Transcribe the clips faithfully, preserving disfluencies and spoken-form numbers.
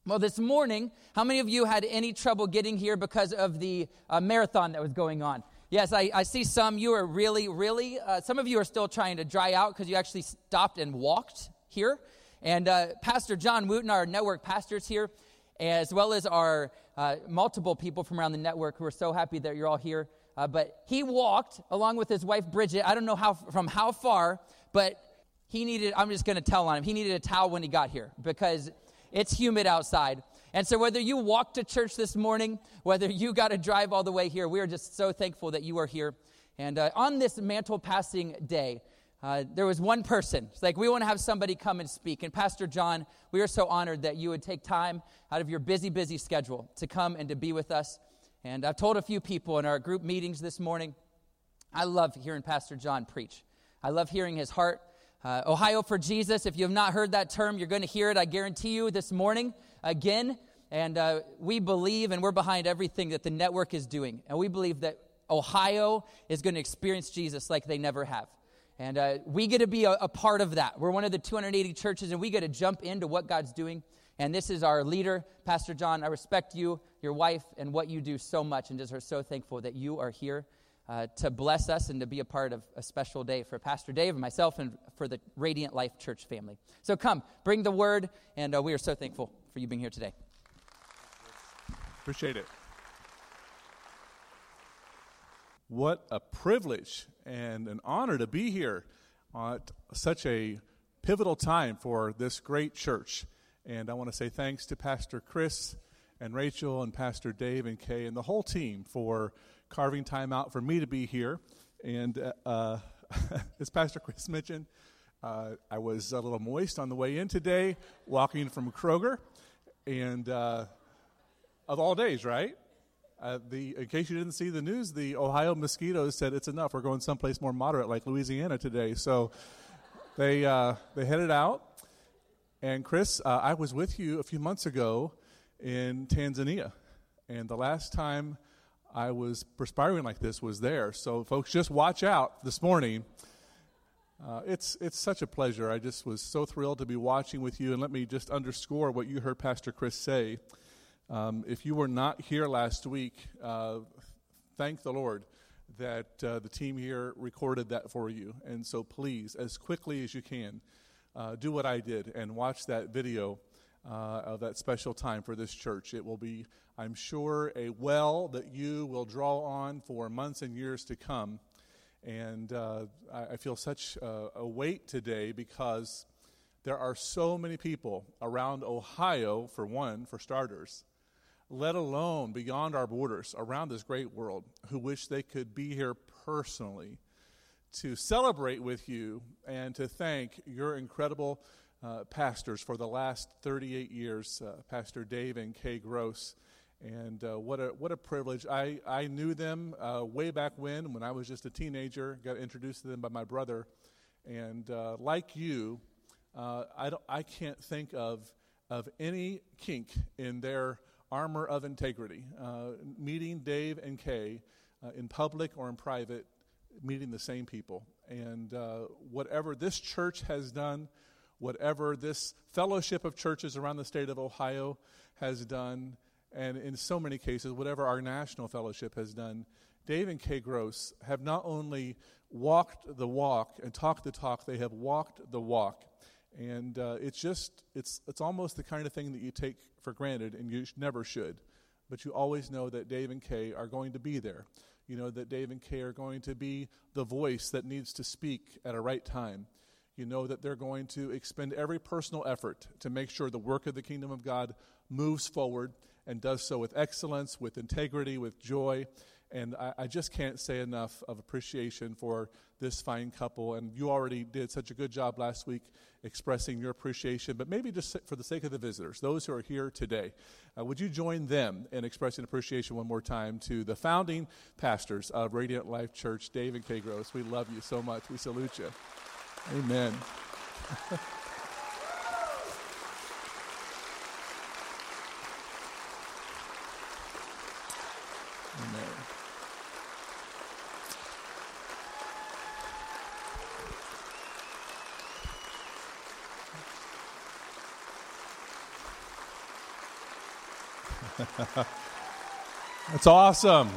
Well, this morning, how many of you had any trouble getting here because of the uh, marathon that was going on? Yes, I, I see some. You are really, really, uh, some of you are still trying to dry out because you actually stopped and walked here. And uh, Pastor John Wooten, our network pastors here, as well as our uh, multiple people from around the network who are so happy that you're all here. Uh, but he walked along with his wife, Bridget. I don't know how from how far, but he needed, I'm just going to tell on him, he needed a towel when he got here because it's humid outside. And so whether you walked to church this morning, whether you got to drive all the way here, we are just so thankful that you are here. And uh, on this mantle passing day, uh, there was one person. It's like, we want to have somebody come and speak. And Pastor John, we are so honored that you would take time out of your busy, busy schedule to come and to be with us. And I've told a few people in our group meetings this morning, I love hearing Pastor John preach. I love hearing his heart. Uh, Ohio for Jesus, if you have not heard that term, you're going to hear it, I guarantee you, this morning again. And uh, we believe and we're behind everything that the network is doing. And we believe that Ohio is going to experience Jesus like they never have. And uh, we get to be a, a part of that. We're one of the two hundred eighty churches, and we get to jump into what God's doing. And this is our leader, Pastor John. I respect you, your wife, and what you do so much, and just are so thankful that you are here Uh, to bless us and to be a part of a special day for Pastor Dave and myself and for the Radiant Life Church family. So come, bring the word, and uh, we are so thankful for you being here today. Appreciate it. What a privilege and an honor to be here at such a pivotal time for this great church. And I want to say thanks to Pastor Chris and Rachel and Pastor Dave and Kay and the whole team for carving time out for me to be here. And uh, as Pastor Chris mentioned, uh, I was a little moist on the way in today, walking from Kroger. And uh, of all days, right? Uh, the in case you didn't see the news, the Ohio mosquitoes said it's enough. We're going someplace more moderate like Louisiana today. So they uh, they headed out. And Chris, uh, I was with you a few months ago in Tanzania. And the last time I was perspiring like this was there. So folks, just watch out this morning. Uh, it's it's such a pleasure. I just was so thrilled to be watching with you. And let me just underscore what you heard Pastor Chris say. Um, if you were not here last week, uh, thank the Lord that uh, the team here recorded that for you. And so please, as quickly as you can, uh, do what I did and watch that video uh, of that special time for this church. It will be, I'm sure, a well that you will draw on for months and years to come. And uh, I, I feel such uh, a weight today because there are so many people around Ohio, for one, for starters, let alone beyond our borders, around this great world, who wish they could be here personally to celebrate with you and to thank your incredible uh, pastors for the last thirty-eight years, uh, Pastor Dave and Kay Gross. And uh, what a what a privilege. I, I knew them uh, way back when, when I was just a teenager, got introduced to them by my brother. And uh, like you, uh, I, don't, I can't think of of any kink in their armor of integrity. Uh, meeting Dave and Kay uh, in public or in private, meeting the same people. And uh, whatever this church has done, whatever this fellowship of churches around the state of Ohio has done, and in so many cases, whatever our national fellowship has done, Dave and Kay Gross have not only walked the walk and talked the talk, they have walked the walk. And uh, it's just, it's it's almost the kind of thing that you take for granted, and you sh- never should. But you always know that Dave and Kay are going to be there. You know that Dave and Kay are going to be the voice that needs to speak at a right time. You know that they're going to expend every personal effort to make sure the work of the kingdom of God moves forward and does so with excellence, with integrity, with joy. And I, I just can't say enough of appreciation for this fine couple. And you already did such a good job last week expressing your appreciation. But maybe just for the sake of the visitors, those who are here today, uh, would you join them in expressing appreciation one more time to the founding pastors of Radiant Life Church, Dave and Kay Gross. We love you so much. We salute you. Amen. Amen. That's awesome.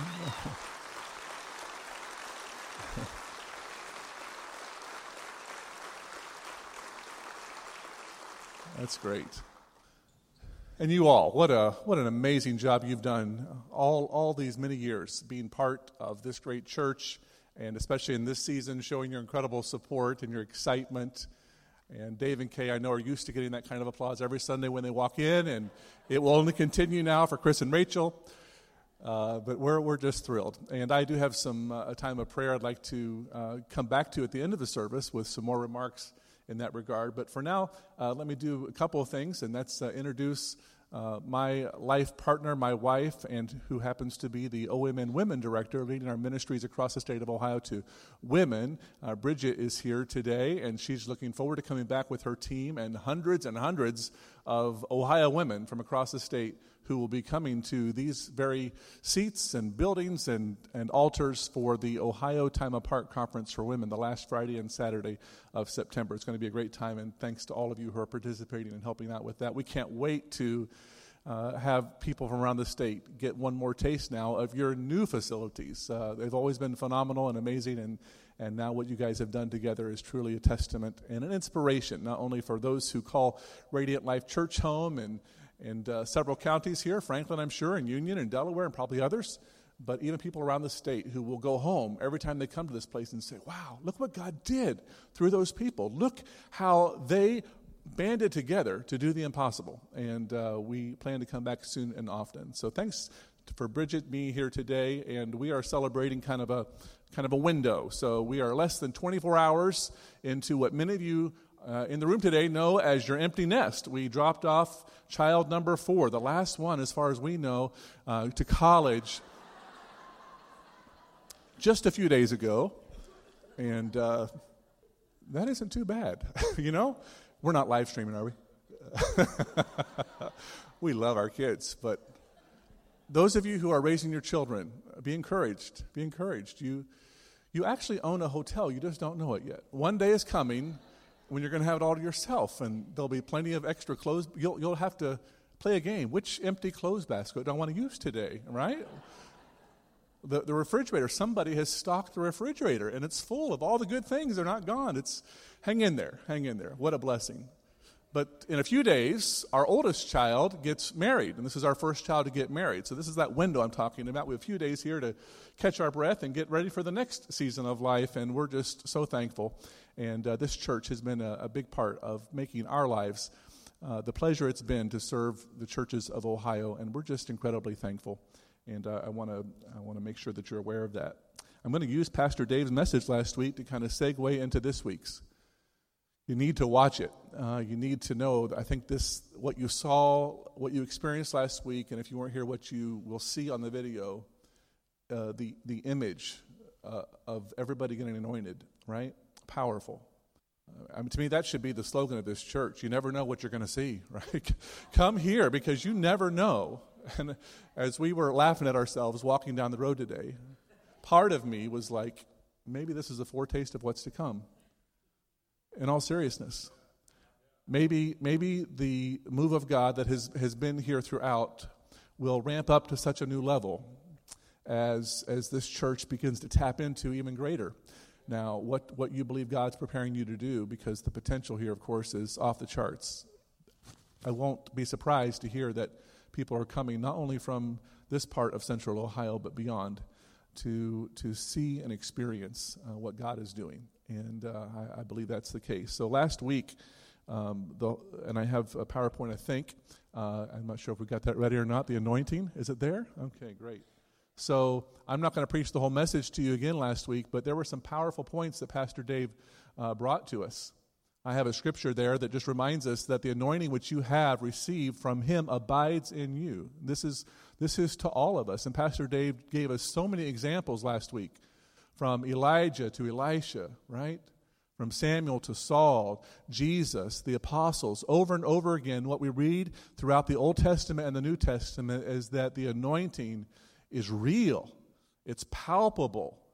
That's great. And you all, what a what an amazing job you've done all all these many years being part of this great church, and especially in this season, showing your incredible support and your excitement. And Dave and Kay, I know, are used to getting that kind of applause every Sunday when they walk in, and it will only continue now for Chris and Rachel. Uh, but we're we're just thrilled. And I do have some uh, a time of prayer I'd like to uh, come back to at the end of the service with some more remarks in that regard. But for now, uh, let me do a couple of things, and that's uh, introduce uh, my life partner, my wife, and who happens to be the O M N Women Director, leading our ministries across the state of Ohio to women. Uh, Bridget is here today, and she's looking forward to coming back with her team and hundreds and hundreds of Ohio women from across the state who will be coming to these very seats and buildings and, and altars for the Ohio Time Apart Conference for Women, the last Friday and Saturday of September. It's going to be a great time, and thanks to all of you who are participating and helping out with that. We can't wait to uh, have people from around the state get one more taste now of your new facilities. Uh, they've always been phenomenal and amazing, and, and now what you guys have done together is truly a testament and an inspiration, not only for those who call Radiant Life Church home and and uh, several counties here, Franklin, I'm sure, and Union and Delaware and probably others, but even people around the state who will go home every time they come to this place and say, wow, look what God did through those people. Look how they banded together to do the impossible. And uh, we plan to come back soon and often. So thanks for Bridget being here today, and we are celebrating kind of a kind of a window. So we are less than twenty-four hours into what many of you Uh, in the room today know as your empty nest. We dropped off child number four, the last one, as far as we know, uh, to college just a few days ago. And uh, that isn't too bad. You know, we're not live streaming, are we? We love our kids. But those of you who are raising your children, be encouraged. Be encouraged. You, you actually own a hotel. You just don't know it yet. One day is coming when you're going to have it all to yourself, and there'll be plenty of extra clothes. You'll, you'll have to play a game. Which empty clothes basket do I want to use today, right? The, the refrigerator, somebody has stocked the refrigerator, and it's full of all the good things. They're not gone. It's hang in there, hang in there. What a blessing. But in a few days, our oldest child gets married, and this is our first child to get married. So this is that window I'm talking about. We have a few days here to catch our breath and get ready for the next season of life, and we're just so thankful. And uh, this church has been a, a big part of making our lives uh, the pleasure it's been to serve the churches of Ohio, and we're just incredibly thankful. And uh, I want to I want to make sure that you're aware of that. I'm going to use Pastor Dave's message last week to kind of segue into this week's. You need to watch it. Uh, you need to know, I think this, what you saw, what you experienced last week, and if you weren't here, what you will see on the video, uh, the, the image uh, of everybody getting anointed, right? Powerful. Uh, I mean, to me, that should be the slogan of this church. You never know what you're going to see, right? Come here, because you never know. And as we were laughing at ourselves walking down the road today, part of me was like, maybe this is a foretaste of what's to come. In all seriousness, maybe maybe the move of God that has, has been here throughout will ramp up to such a new level as as this church begins to tap into even greater. Now, what, what you believe God's preparing you to do, because the potential here, of course, is off the charts. I won't be surprised to hear that people are coming not only from this part of Central Ohio, but beyond, to to see and experience uh, what God is doing. And uh, I, I believe that's the case. So last week, um, the, and I have a PowerPoint, I think. Uh, I'm not sure if we got that ready or not. The anointing, is it there? Okay, great. So I'm not going to preach the whole message to you again last week, but there were some powerful points that Pastor Dave uh, brought to us. I have a scripture there that just reminds us that the anointing which you have received from him abides in you. This is this is to all of us. And Pastor Dave gave us so many examples last week, from Elijah to Elisha, right? From Samuel to Saul, Jesus, the apostles. Over and over again, what we read throughout the Old Testament and the New Testament is that the anointing is real. It's palpable.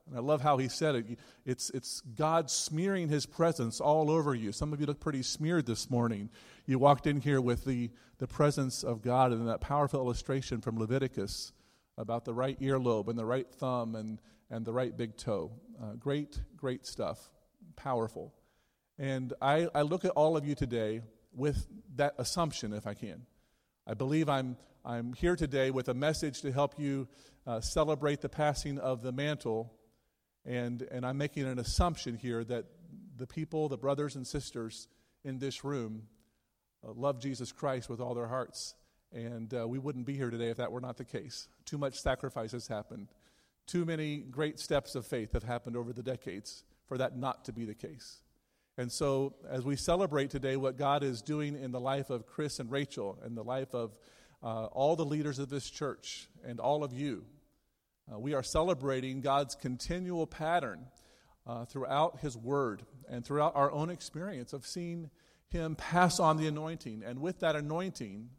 And I love how he said it. It's, it's God smearing his presence all over you. Some of you look pretty smeared this morning. You walked in here with the, the presence of God and that powerful illustration from Leviticus about the right earlobe and the right thumb and, and the right big toe. Uh, great, great stuff. Powerful. And I, I look at all of you today with that assumption, if I can. I believe I'm, I'm here today with a message to help you uh, celebrate the passing of the mantle. And, and I'm making an assumption here that the people, the brothers and sisters in this room uh, love Jesus Christ with all their hearts. And uh, we wouldn't be here today if that were not the case. Too much sacrifice has happened. Too many great steps of faith have happened over the decades for that not to be the case. And so as we celebrate today what God is doing in the life of Chris and Rachel and the life of uh, all the leaders of this church and all of you, Uh, we are celebrating God's continual pattern uh, throughout his word and throughout our own experience of seeing him pass on the anointing. And with that anointing,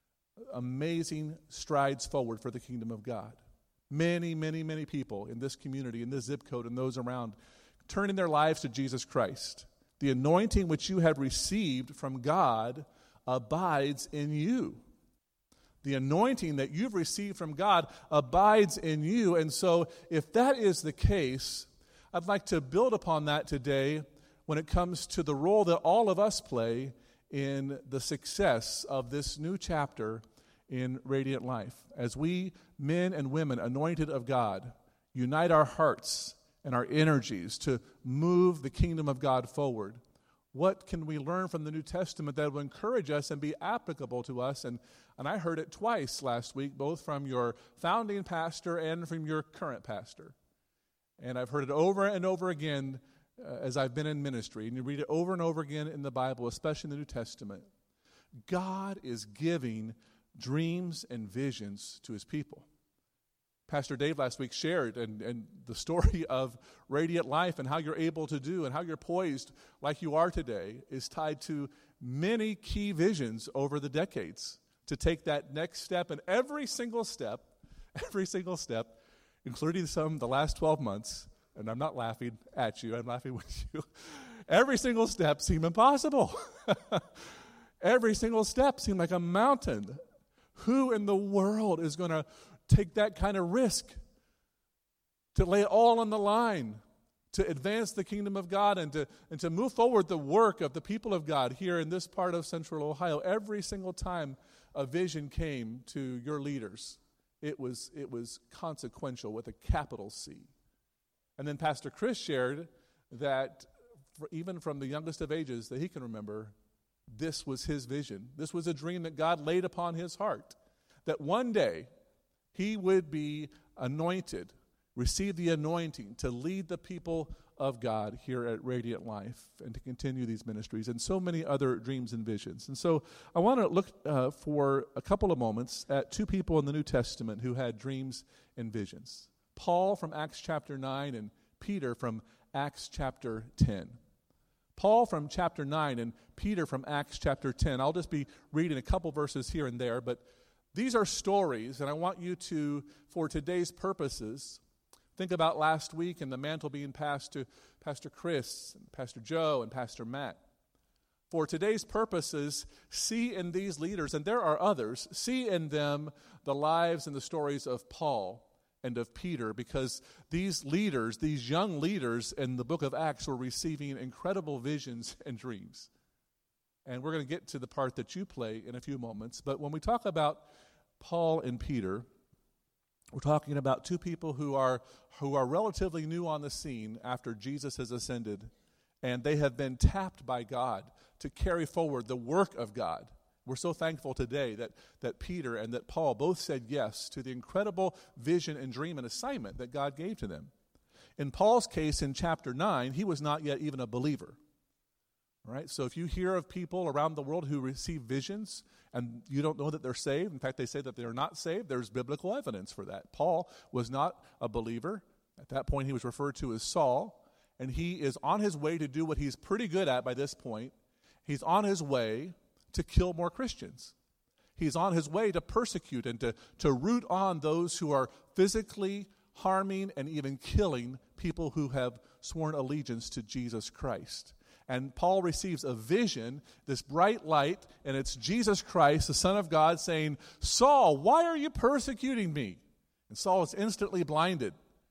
amazing strides forward for the kingdom of God. Many, many, many people in this community, in this zip code, and those around, turning their lives to Jesus Christ. The anointing which you have received from God abides in you. The anointing that you've received from God abides in you. And so if that is the case, I'd like to build upon that today when it comes to the role that all of us play in the success of this new chapter in Radiant Life. As we, men and women anointed of God, unite our hearts and our energies to move the kingdom of God forward, what can we learn from the New Testament that will encourage us and be applicable to us? And, and I heard it twice last week, both from your founding pastor and from your current pastor. And I've heard it over and over again uh, as I've been in ministry. And you read it over and over again in the Bible, especially in the New Testament. God is giving dreams and visions to his people. Pastor Dave last week shared and, and the story of Radiant Life and how you're able to do and how you're poised like you are today is tied to many key visions over the decades to take that next step. And every single step, every single step, including some the last twelve months, and I'm not laughing at you, I'm laughing with you, every single step seemed impossible. Every single step seemed like a mountain. Who in the world is going to take that kind of risk to lay it all on the line to advance the kingdom of God and to and to move forward the work of the people of God here in this part of Central Ohio? Every single time a vision came to your leaders, it was it was consequential with a capital C. And then Pastor Chris shared that for, even from the youngest of ages that he can remember, this was his vision. This was a dream that God laid upon his heart, that one day he would be anointed, receive the anointing to lead the people of God here at Radiant Life and to continue these ministries and so many other dreams and visions. And so I want to look uh, for a couple of moments at two people in the New Testament who had dreams and visions. Paul from Acts chapter nine and Peter from Acts chapter ten. Paul from chapter nine and Peter from Acts chapter ten. I'll just be reading a couple verses here and there, but these are stories, and I want you to, for today's purposes, think about last week and the mantle being passed to Pastor Chris, and Pastor Joe, and Pastor Matt. For today's purposes, see in these leaders, and there are others, see in them the lives and the stories of Paul and of Peter, because these leaders, these young leaders in the book of Acts were receiving incredible visions and dreams. And we're going to get to the part that you play in a few moments. But when we talk about Paul and Peter, we're talking about two people who are who are relatively new on the scene after Jesus has ascended, and they have been tapped by God to carry forward the work of God. We're so thankful today that, that Peter and that Paul both said yes to the incredible vision and dream and assignment that God gave to them. In Paul's case, in chapter nine, he was not yet even a believer. All right, so if you hear of people around the world who receive visions and you don't know that they're saved, in fact, they say that they're not saved, there's biblical evidence for that. Paul was not a believer. At that point, he was referred to as Saul, and he is on his way to do what he's pretty good at by this point. He's on his way to kill more Christians. He's on his way to persecute and to, to root on those who are physically harming and even killing people who have sworn allegiance to Jesus Christ. And Paul receives a vision, this bright light, and it's Jesus Christ, the Son of God, saying, Saul, why are you persecuting me? And Saul is instantly blinded.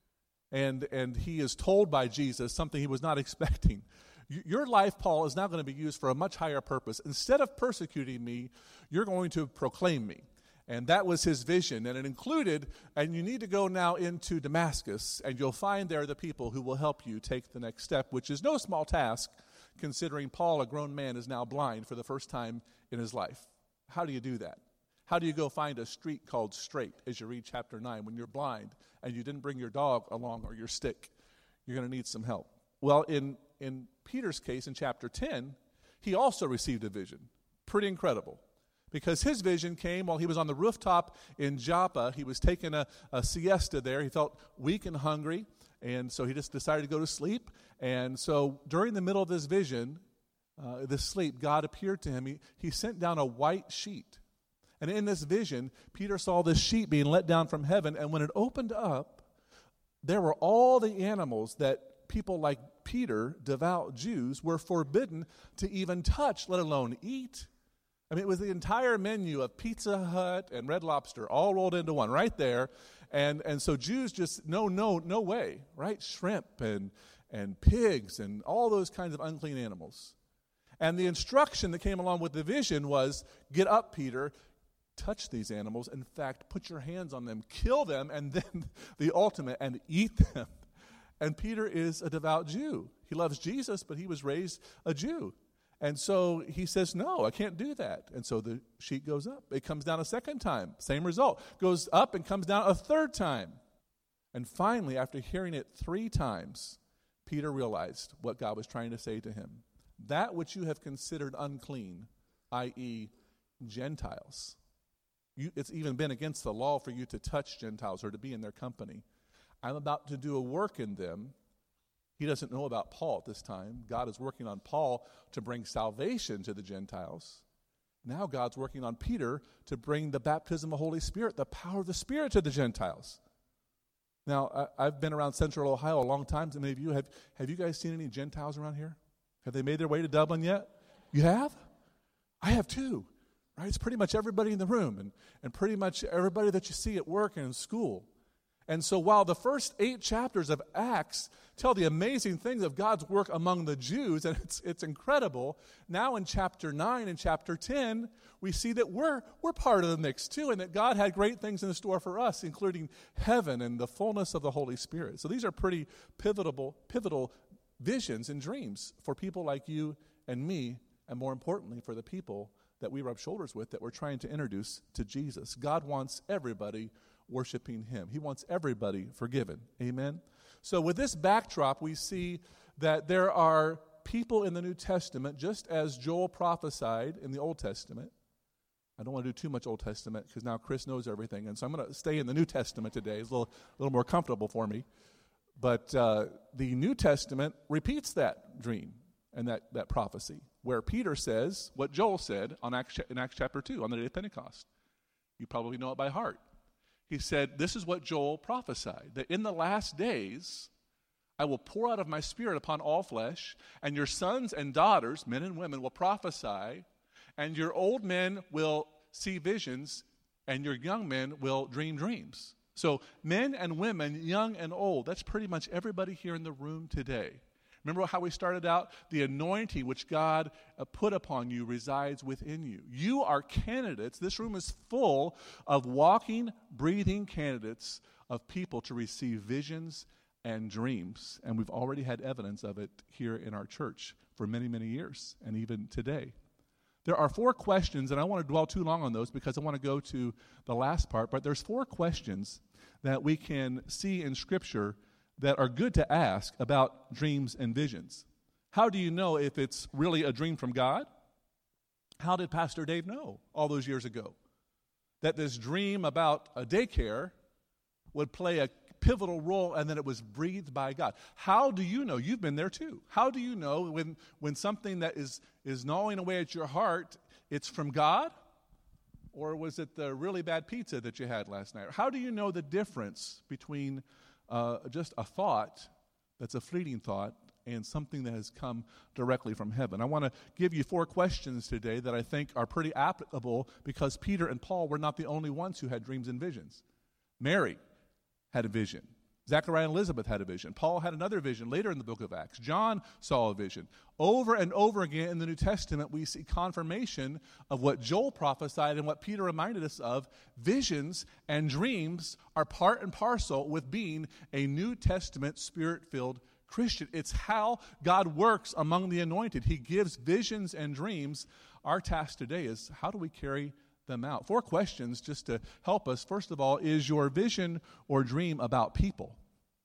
And, and he is told by Jesus something he was not expecting. Your life, Paul, is now going to be used for a much higher purpose. Instead of persecuting me, you're going to proclaim me. And that was his vision. And it included, and you need to go now into Damascus, and you'll find there the people who will help you take the next step, which is no small task, considering Paul, a grown man, is now blind for the first time in his life. How do you do that? How do you go find a street called straight as you read chapter nine when you're blind and you didn't bring your dog along or your stick? You're going to need some help. Well, in, in Peter's case in chapter ten, he also received a vision. Pretty incredible. Because his vision came while he was on the rooftop in Joppa. He was taking a, a siesta there. He felt weak and hungry, and so he just decided to go to sleep. And so during the middle of this vision, uh, this sleep, God appeared to him. He, he sent down a white sheet. And in this vision, Peter saw this sheet being let down from heaven, and when it opened up, there were all the animals that people like Peter, devout Jews, were forbidden to even touch, let alone eat. I mean, it was the entire menu of Pizza Hut and Red Lobster all rolled into one right there. And and so Jews just, no, no, no way, right? Shrimp and, and pigs and all those kinds of unclean animals. And the instruction that came along with the vision was, get up, Peter, touch these animals. In fact, put your hands on them, kill them, and then the ultimate, and eat them. And Peter is a devout Jew. He loves Jesus, but he was raised a Jew. And so he says, no, I can't do that. And so the sheet goes up. It comes down a second time. Same result. Goes up and comes down a third time. And finally, after hearing it three times, Peter realized what God was trying to say to him. That which you have considered unclean, that is Gentiles. You, it's even been against the law for you to touch Gentiles or to be in their company. I'm about to do a work in them. He doesn't know about Paul at this time. God is working on Paul to bring salvation to the Gentiles. Now God's working on Peter to bring the baptism of the Holy Spirit, the power of the Spirit to the Gentiles. Now, I, I've been around Central Ohio a long time. So many of you, have, have you guys seen any Gentiles around here? Have they made their way to Dublin yet? You have? I have too. Right? It's pretty much everybody in the room and, and pretty much everybody that you see at work and in school. And so while the first eight chapters of Acts tell the amazing things of God's work among the Jews, and it's it's incredible, now in chapter nine and chapter ten, we see that we're we're part of the mix too, and that God had great things in store for us, including heaven and the fullness of the Holy Spirit. So these are pretty pivotal, pivotal visions and dreams for people like you and me, and more importantly, for the people that we rub shoulders with that we're trying to introduce to Jesus. God wants everybody worshiping him. He wants everybody forgiven. Amen? So with this backdrop, we see that there are people in the New Testament, just as Joel prophesied in the Old Testament. I don't want to do too much Old Testament because now Chris knows everything, and so I'm going to stay in the New Testament today. It's a little, a little more comfortable for me. But uh, the New Testament repeats that dream and that, that prophecy, where Peter says what Joel said on Acts, in Acts chapter two on the day of Pentecost. You probably know it by heart. He said, this is what Joel prophesied, that in the last days I will pour out of my Spirit upon all flesh, and your sons and daughters, men and women, will prophesy, and your old men will see visions, and your young men will dream dreams. So men and women, young and old, that's pretty much everybody here in the room today. Remember how we started out? The anointing which God uh, put upon you resides within you. You are candidates. This room is full of walking, breathing candidates of people to receive visions and dreams. And we've already had evidence of it here in our church for many, many years, and even today. There are four questions, and I don't want to dwell too long on those because I want to go to the last part, but there's four questions that we can see in Scripture that are good to ask about dreams and visions. How do you know if it's really a dream from God? How did Pastor Dave know all those years ago that this dream about a daycare would play a pivotal role and that it was breathed by God? How do you know? You've been there too. How do you know when, when something that is, is gnawing away at your heart, it's from God? Or was it the really bad pizza that you had last night? How do you know the difference between uh, just a thought that's a fleeting thought and something that has come directly from heaven. I want to give you four questions today that I think are pretty applicable because Peter and Paul were not the only ones who had dreams and visions. Mary had a vision. Zechariah and Elizabeth had a vision. Paul had another vision later in the book of Acts. John saw a vision. Over and over again in the New Testament, we see confirmation of what Joel prophesied and what Peter reminded us of. Visions and dreams are part and parcel with being a New Testament Spirit-filled Christian. It's how God works among the anointed. He gives visions and dreams. Our task today is how do we carry them out? Four questions just to help us. First of all, is your vision or dream about people?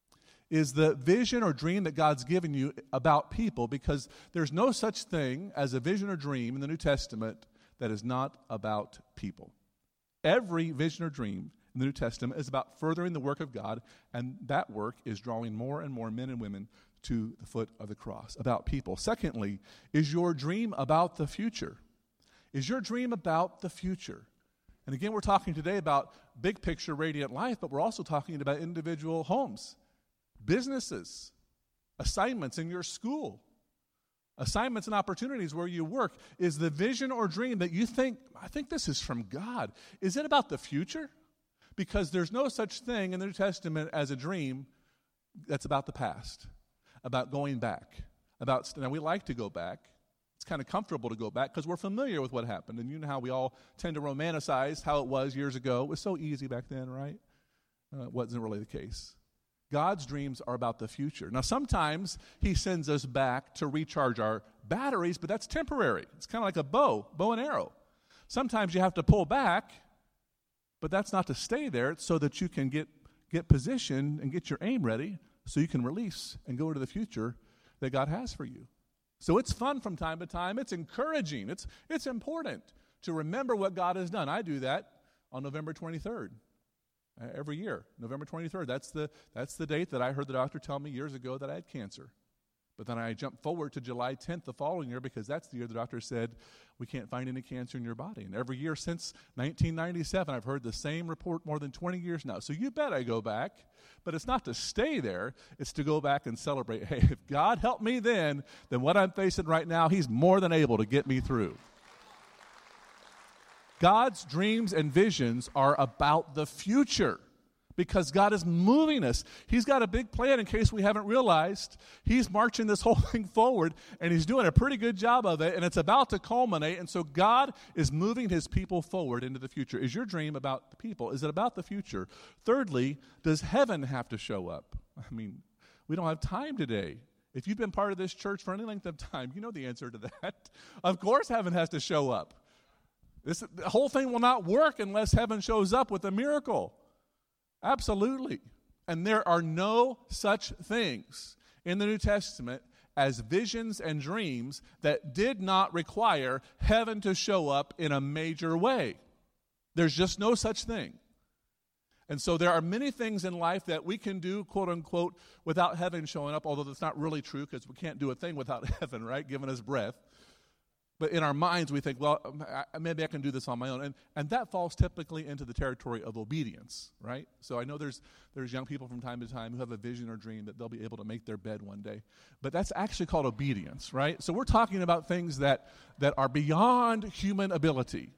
Is the vision or dream that God's given you about people? Because there's no such thing as a vision or dream in the New Testament that is not about people. Every vision or dream in the New Testament is about furthering the work of God, and that work is drawing more and more men and women to the foot of the cross, about people. Secondly, is your dream about the future? Is your dream about the future? And again, we're talking today about big picture radiant life, but we're also talking about individual homes, businesses, assignments in your school, assignments and opportunities where you work. Is the vision or dream that you think, I think this is from God, is it about the future? Because there's no such thing in the New Testament as a dream that's about the past, about going back. About now we like to go back. It's kind of comfortable to go back because we're familiar with what happened. And you know how we all tend to romanticize how it was years ago. It was so easy back then, right? Uh, it wasn't really the case. God's dreams are about the future. Now, sometimes he sends us back to recharge our batteries, but that's temporary. It's kind of like a bow, bow and arrow. Sometimes you have to pull back, but that's not to stay there. It's so that you can get, get positioned and get your aim ready so you can release and go into the future that God has for you. So it's fun from time to time. It's encouraging. It's, it's important to remember what God has done. I do that on November twenty-third. Uh, every year, November twenty-third. That's the, that's the date that I heard the doctor tell me years ago that I had cancer. But then I jumped forward to July tenth the following year because that's the year the doctor said, we can't find any cancer in your body. And every year since nineteen ninety-seven, I've heard the same report more than twenty years now. So you bet I go back. But it's not to stay there. It's to go back and celebrate. Hey, if God helped me then, then what I'm facing right now, he's more than able to get me through. God's dreams and visions are about the future because God is moving us. He's got a big plan in case we haven't realized. He's marching this whole thing forward, and he's doing a pretty good job of it, and it's about to culminate. And so God is moving his people forward into the future. Is your dream about the people? Is it about the future? Thirdly, does heaven have to show up? I mean, we don't have time today. If you've been part of this church for any length of time, you know the answer to that. Of course heaven has to show up. This, the whole thing will not work unless heaven shows up with a miracle. Absolutely. And there are no such things in the New Testament as visions and dreams that did not require heaven to show up in a major way. There's just no such thing. And so there are many things in life that we can do, quote unquote, without heaven showing up, although that's not really true because we can't do a thing without heaven, right, giving us breath. But in our minds, we think, well, maybe I can do this on my own. And, and that falls typically into the territory of obedience, right? So I know there's there's young people from time to time who have a vision or dream that they'll be able to make their bed one day. But that's actually called obedience, right? So we're talking about things that, that are beyond human ability.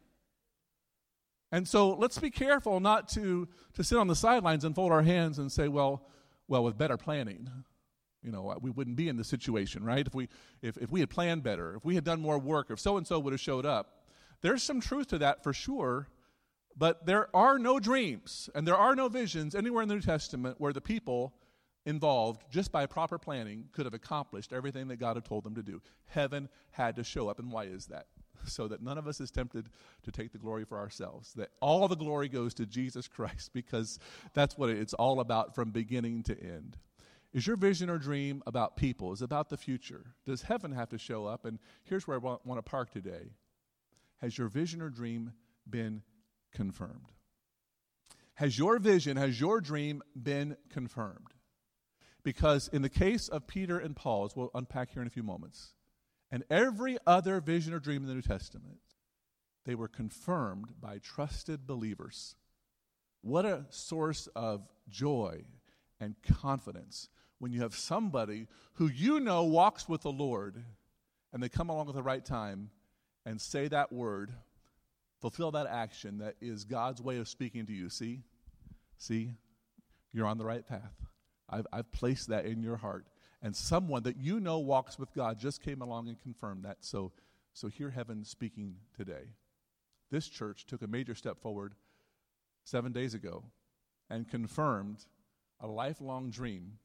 And so let's be careful not to, to sit on the sidelines and fold our hands and say, well, well, with better planning, you know, we wouldn't be in this situation, right? If we if, if we had planned better, if we had done more work, if so-and-so would have showed up. There's some truth to that for sure, but there are no dreams and there are no visions anywhere in the New Testament where the people involved, just by proper planning, could have accomplished everything that God had told them to do. Heaven had to show up, and why is that? So that none of us is tempted to take the glory for ourselves, that all the glory goes to Jesus Christ, because that's what it's all about from beginning to end. Is your vision or dream about people? Is it about the future? Does heaven have to show up? And here's where I want, want to park today. Has your vision or dream been confirmed? Has your vision, has your dream been confirmed? Because in the case of Peter and Paul, as we'll unpack here in a few moments, and every other vision or dream in the New Testament, they were confirmed by trusted believers. What a source of joy and confidence when you have somebody who you know walks with the Lord, and they come along at the right time and say that word, fulfill that action that is God's way of speaking to you. See? See? You're on the right path. I've, I've placed that in your heart. And someone that you know walks with God just came along and confirmed that. So, so hear heaven speaking today. This church took a major step forward seven days ago and confirmed a lifelong dream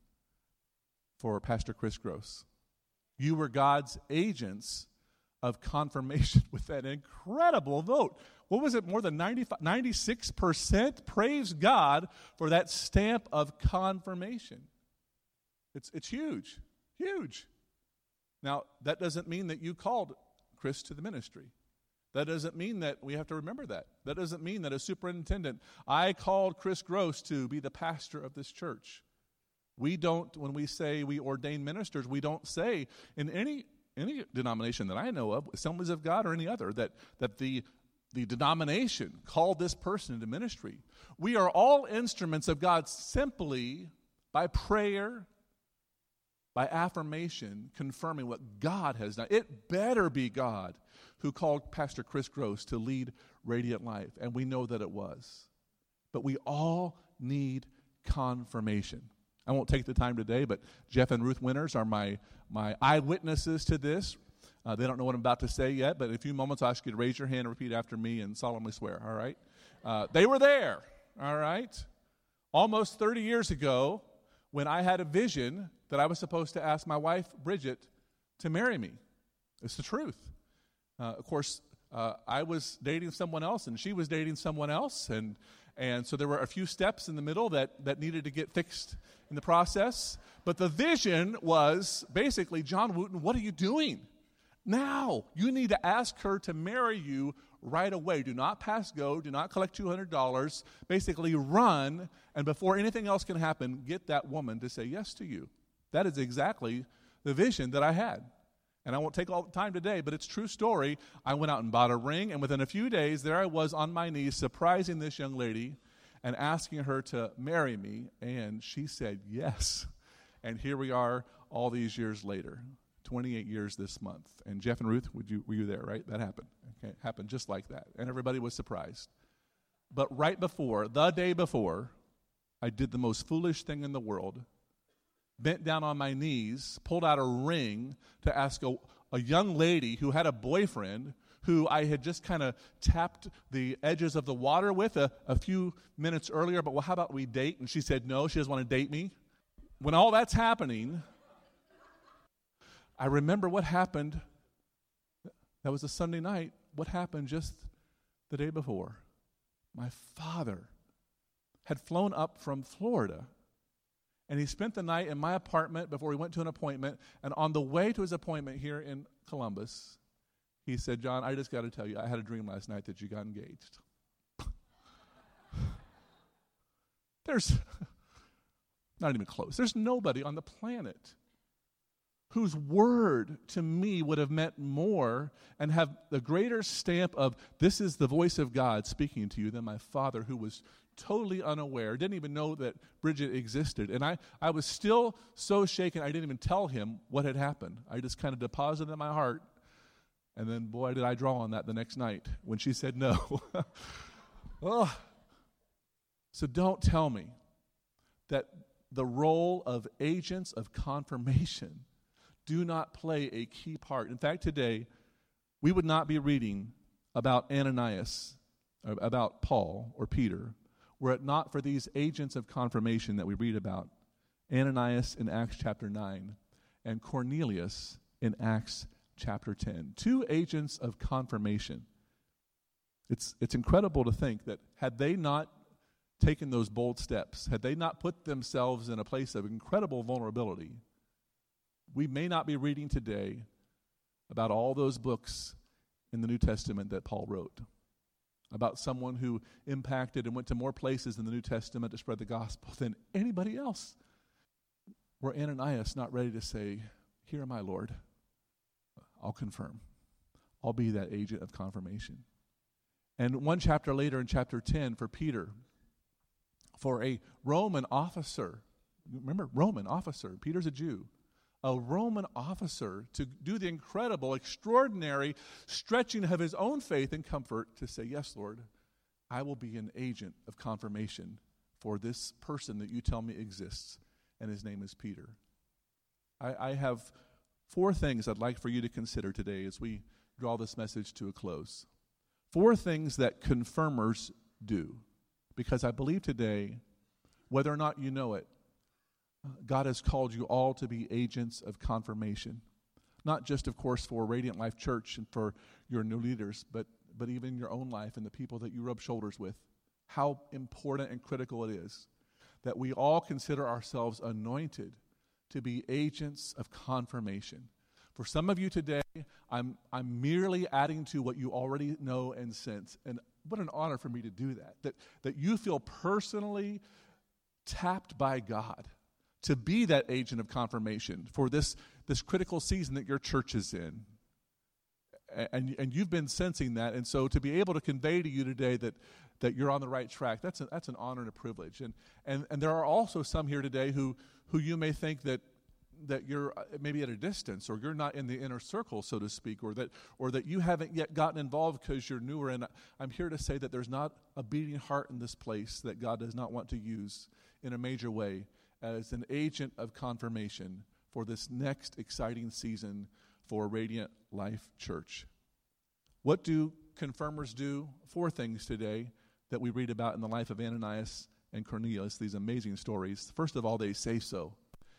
for Pastor Chris Gross. You were God's agents of confirmation with that incredible vote. What was it? More than ninety-five, ninety-six percent? Praise God for that stamp of confirmation. It's, it's huge, huge. Now, that doesn't mean that you called Chris to the ministry. That doesn't mean that we have to remember that. That doesn't mean that as superintendent, I called Chris Gross to be the pastor of this church. We don't, when we say we ordain ministers, we don't say in any any denomination that I know of, Assemblies of God or any other, that, that the, the denomination called this person into ministry. We are all instruments of God simply by prayer, by affirmation, confirming what God has done. It better be God who called Pastor Chris Gross to lead Radiant Life, and we know that it was. But we all need confirmation. I won't take the time today, but Jeff and Ruth Winters are my, my eyewitnesses to this. Uh, they don't know what I'm about to say yet, but in a few moments I'll ask you to raise your hand and repeat after me and solemnly swear, all right? Uh, they were there, all right? Almost thirty years ago, when I had a vision that I was supposed to ask my wife, Bridget, to marry me. It's the truth. Uh, of course, uh, I was dating someone else, and she was dating someone else, and and so there were a few steps in the middle that, that needed to get fixed in the process. But the vision was basically, John Wooten, what are you doing? Now, you need to ask her to marry you right away. Do not pass go. Do not collect two hundred dollars. Basically, run, and before anything else can happen, get that woman to say yes to you. That is exactly the vision that I had. And I won't take all the time today, but it's a true story. I went out and bought a ring, and within a few days, there I was on my knees surprising this young lady and asking her to marry me, and she said yes. And here we are all these years later, twenty-eight years this month. And Jeff and Ruth, would you, were you there, right? That happened. Okay, it happened just like that. And everybody was surprised. But right before, the day before, I did the most foolish thing in the world. Bent down on my knees, pulled out a ring to ask a, a young lady who had a boyfriend who I had just kind of tapped the edges of the water with a, a few minutes earlier, but well, how about we date? And she said no, she doesn't want to date me. When all that's happening, I remember what happened. That was a Sunday night. What happened just the day before? My father had flown up from Florida, and he spent the night in my apartment before he went to an appointment. And on the way to his appointment here in Columbus, he said, John, I just got to tell you, I had a dream last night that you got engaged. There's not even close. There's nobody on the planet whose word to me would have meant more and have the greater stamp of this is the voice of God speaking to you than my father, who was totally unaware, didn't even know that Bridget existed. And I, I was still so shaken, I didn't even tell him what had happened. I just kind of deposited it in my heart. And then, boy, did I draw on that the next night when she said no. Oh. So don't tell me that the role of agents of confirmation do not play a key part. In fact, today, we would not be reading about Ananias, about Paul or Peter, were it not for these agents of confirmation that we read about. Ananias in Acts chapter nine and Cornelius in Acts chapter ten. Two agents of confirmation. It's, it's incredible to think that had they not taken those bold steps, had they not put themselves in a place of incredible vulnerability, we may not be reading today about all those books in the New Testament that Paul wrote, about someone who impacted and went to more places in the New Testament to spread the gospel than anybody else. Were Ananias not ready to say, here am I, Lord, I'll confirm. I'll be that agent of confirmation. And one chapter later in chapter ten for Peter, for a Roman officer, remember, Roman officer. Peter's a Jew. A Roman officer to do the incredible, extraordinary stretching of his own faith and comfort to say, yes, Lord, I will be an agent of confirmation for this person that you tell me exists, and his name is Peter. I, I have four things I'd like for you to consider today as we draw this message to a close. Four things that confirmers do, because I believe today, whether or not you know it, God has called you all to be agents of confirmation. Not just, of course, for Radiant Life Church and for your new leaders, but, but even your own life and the people that you rub shoulders with. How important and critical it is that we all consider ourselves anointed to be agents of confirmation. For some of you today, I'm, I'm merely adding to what you already know and sense. And what an honor for me to do that. That, that you feel personally tapped by God to be that agent of confirmation for this, this critical season that your church is in. And, and you've been sensing that. And so to be able to convey to you today that, that you're on the right track, that's, a, that's an honor and a privilege. And, and, and there are also some here today who, who you may think that, that you're maybe at a distance, or you're not in the inner circle, so to speak, or that, or that you haven't yet gotten involved because you're newer. And I'm here to say that there's not a beating heart in this place that God does not want to use in a major way as an agent of confirmation for this next exciting season for Radiant Life Church. What do confirmers do? Four things today that we read about in the life of Ananias and Cornelius, these amazing stories. First of all, they say so.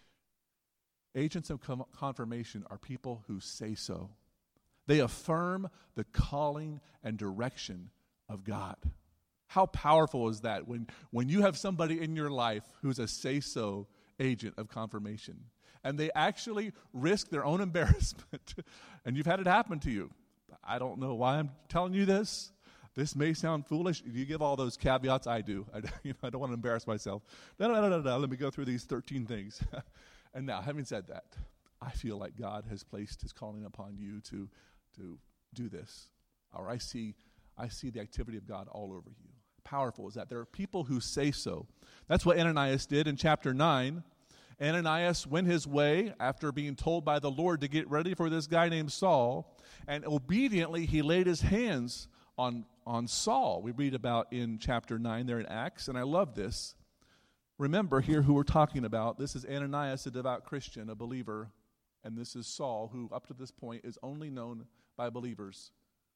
Agents of com- confirmation are people who say so. They affirm the calling and direction of God. How powerful is that when, when you have somebody in your life who's a say-so agent of confirmation, and they actually risk their own embarrassment, and you've had it happen to you. I don't know why I'm telling you this. This may sound foolish. You give all those caveats. I do. I, you know, I don't want to embarrass myself. No, no, no, no, no. Let me go through these thirteen things. And now, having said that, I feel like God has placed his calling upon you to, to do this. Or I see, I see the activity of God all over you. Powerful is that there are people who say so. That's what Ananias did in chapter nine. Ananias went his way after being told by the Lord to get ready for this guy named Saul, and obediently he laid his hands on, on Saul. We read about in chapter nine there in Acts, and I love this. Remember here who we're talking about. This is Ananias, a devout Christian, a believer, and this is Saul, who up to this point is only known by believers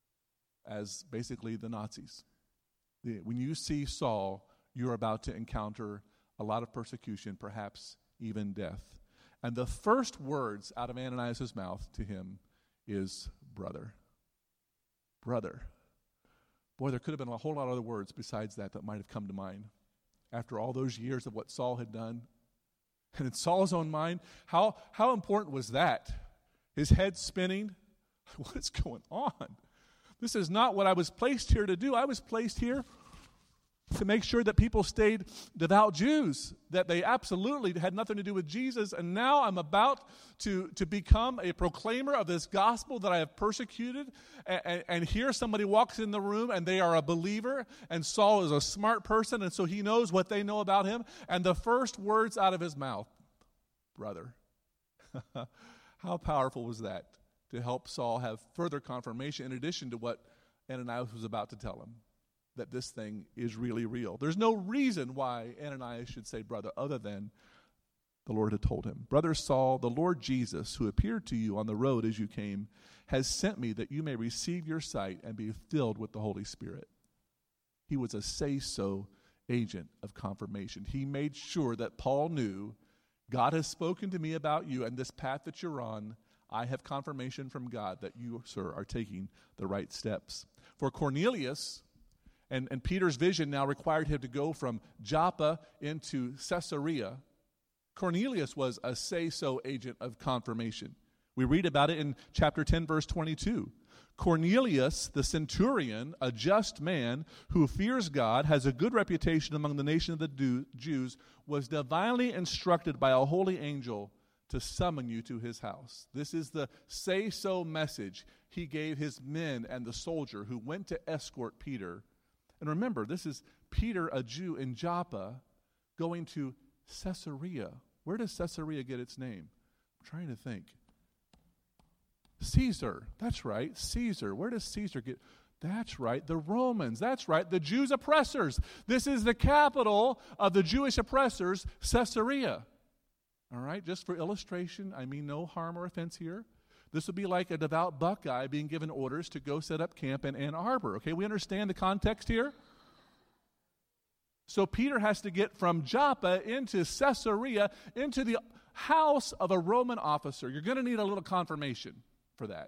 as basically the Nazis. The, when you see Saul, you're about to encounter a lot of persecution, perhaps even death. And the first words out of Ananias' mouth to him is, brother. Brother. Boy, there could have been a whole lot of other words besides that that might have come to mind after all those years of what Saul had done. And in Saul's own mind, how, how important was that? His head spinning. What is going on? This is not what I was placed here to do. I was placed here to make sure that people stayed devout Jews, that they absolutely had nothing to do with Jesus. And now I'm about to, to become a proclaimer of this gospel that I have persecuted. And, and here somebody walks in the room and they are a believer. And Saul is a smart person, and so he knows what they know about him. And the first words out of his mouth, brother. How powerful was that to help Saul have further confirmation in addition to what Ananias was about to tell him? That this thing is really real. There's no reason why Ananias should say brother other than the Lord had told him. Brother Saul, the Lord Jesus, who appeared to you on the road as you came, has sent me that you may receive your sight and be filled with the Holy Spirit. He was a say-so agent of confirmation. He made sure that Paul knew God has spoken to me about you, and this path that you're on, I have confirmation from God that you, sir, are taking the right steps. For Cornelius, And, and Peter's vision now required him to go from Joppa into Caesarea. Cornelius was a say-so agent of confirmation. We read about it in chapter ten, verse twenty-two. Cornelius, the centurion, a just man who fears God, has a good reputation among the nation of the Jews, was divinely instructed by a holy angel to summon you to his house. This is the say-so message he gave his men and the soldier who went to escort Peter. And remember, this is Peter, a Jew in Joppa, going to Caesarea. Where does Caesarea get its name? I'm trying to think. Caesar. That's right. Caesar. Where does Caesar get? That's right. The Romans. That's right. The Jews' oppressors. This is the capital of the Jewish oppressors, Caesarea. All right. Just for illustration, I mean no harm or offense here. This would be like a devout Buckeye being given orders to go set up camp in Ann Arbor. Okay, we understand the context here? So Peter has to get from Joppa into Caesarea, into the house of a Roman officer. You're going to need a little confirmation for that.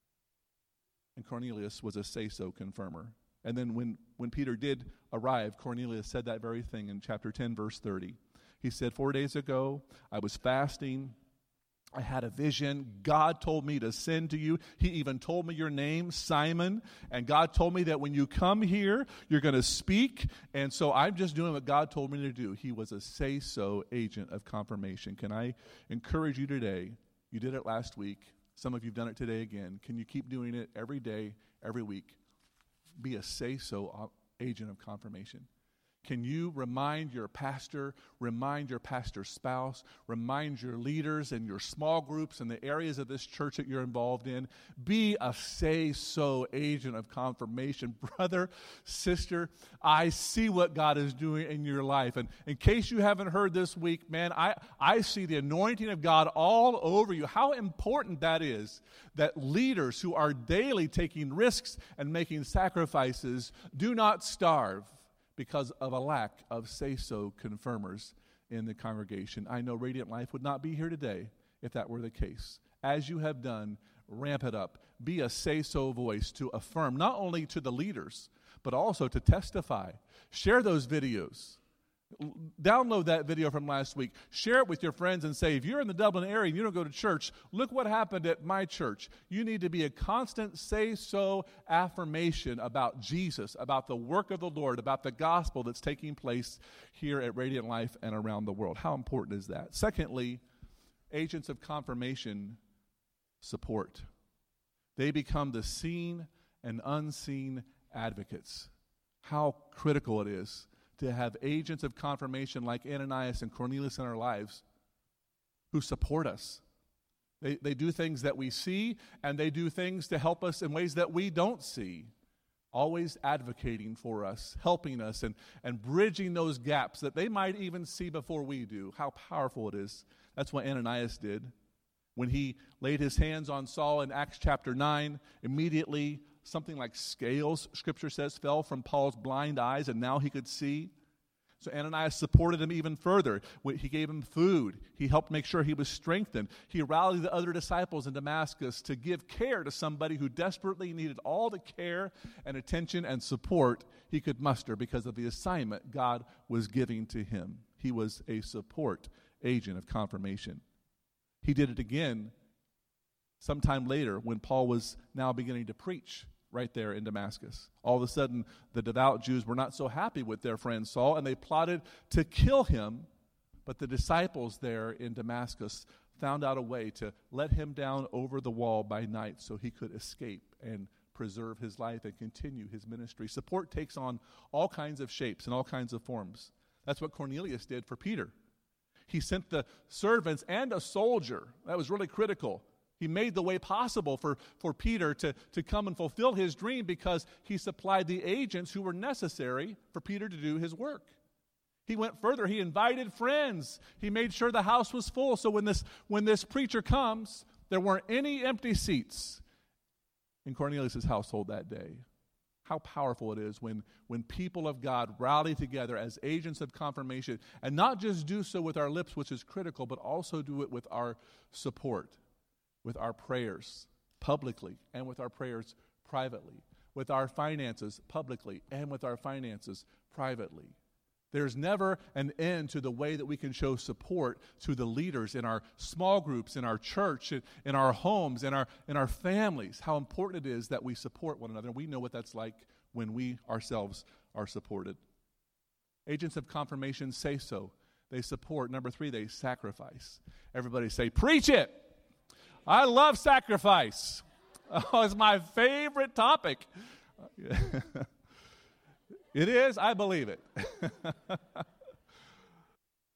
And Cornelius was a say-so confirmer. And then when, when Peter did arrive, Cornelius said that very thing in chapter ten, verse thirty. He said, four days ago, I was fasting. I had a vision. God told me to send to you. He even told me your name, Simon. And God told me that when you come here, you're going to speak. And so I'm just doing what God told me to do. He was a say-so agent of confirmation. Can I encourage you today? You did it last week. Some of you have done it today again. Can you keep doing it every day, every week? Be a say-so agent of confirmation. Can you remind your pastor, remind your pastor's spouse, remind your leaders and your small groups and the areas of this church that you're involved in? Be a say-so agent of confirmation. Brother, sister, I see what God is doing in your life. And in case you haven't heard this week, man, I, I see the anointing of God all over you. How important that is that leaders who are daily taking risks and making sacrifices do not starve because of a lack of say-so confirmers in the congregation. I know Radiant Life would not be here today if that were the case. As you have done, ramp it up. Be a say-so voice to affirm, not only to the leaders, but also to testify. Share those videos. Download that video from last week. Share it with your friends and say, if you're in the Dublin area and you don't go to church, look what happened at my church. You need to be a constant say-so affirmation about Jesus, about the work of the Lord, about the gospel that's taking place here at Radiant Life and around the world. How important is that? Secondly, agents of confirmation support. They become the seen and unseen advocates. How critical it is to have agents of confirmation like Ananias and Cornelius in our lives who support us. They, they do things that we see, and they do things to help us in ways that we don't see, always advocating for us, helping us, and, and bridging those gaps that they might even see before we do. How powerful it is. That's what Ananias did. When he laid his hands on Saul in Acts chapter nine, immediately something like scales, Scripture says, fell from Paul's blind eyes, and now he could see. So Ananias supported him even further. He gave him food. He helped make sure he was strengthened. He rallied the other disciples in Damascus to give care to somebody who desperately needed all the care and attention and support he could muster because of the assignment God was giving to him. He was a support agent of confirmation. He did it again sometime later when Paul was now beginning to preach right there in Damascus. All of a sudden, the devout Jews were not so happy with their friend Saul, and they plotted to kill him. But the disciples there in Damascus found out a way to let him down over the wall by night so he could escape and preserve his life and continue his ministry. Support takes on all kinds of shapes and all kinds of forms. That's what Cornelius did for Peter. He sent the servants and a soldier. That was really critical. He made the way possible for, for Peter to, to come and fulfill his dream because he supplied the agents who were necessary for Peter to do his work. He went further. He invited friends. He made sure the house was full. So when this, when this preacher comes, there weren't any empty seats in Cornelius' household that day. How powerful it is when, when people of God rally together as agents of confirmation and not just do so with our lips, which is critical, but also do it with our support. With our prayers publicly and with our prayers privately, with our finances publicly and with our finances privately. There's never an end to the way that we can show support to the leaders in our small groups, in our church, in our homes, in our, in our families, how important it is that we support one another. We know what that's like when we ourselves are supported. Agents of confirmation say so. They support. Number three, they sacrifice. Everybody say, preach it. I love sacrifice. Oh, it's my favorite topic. It is. I believe it.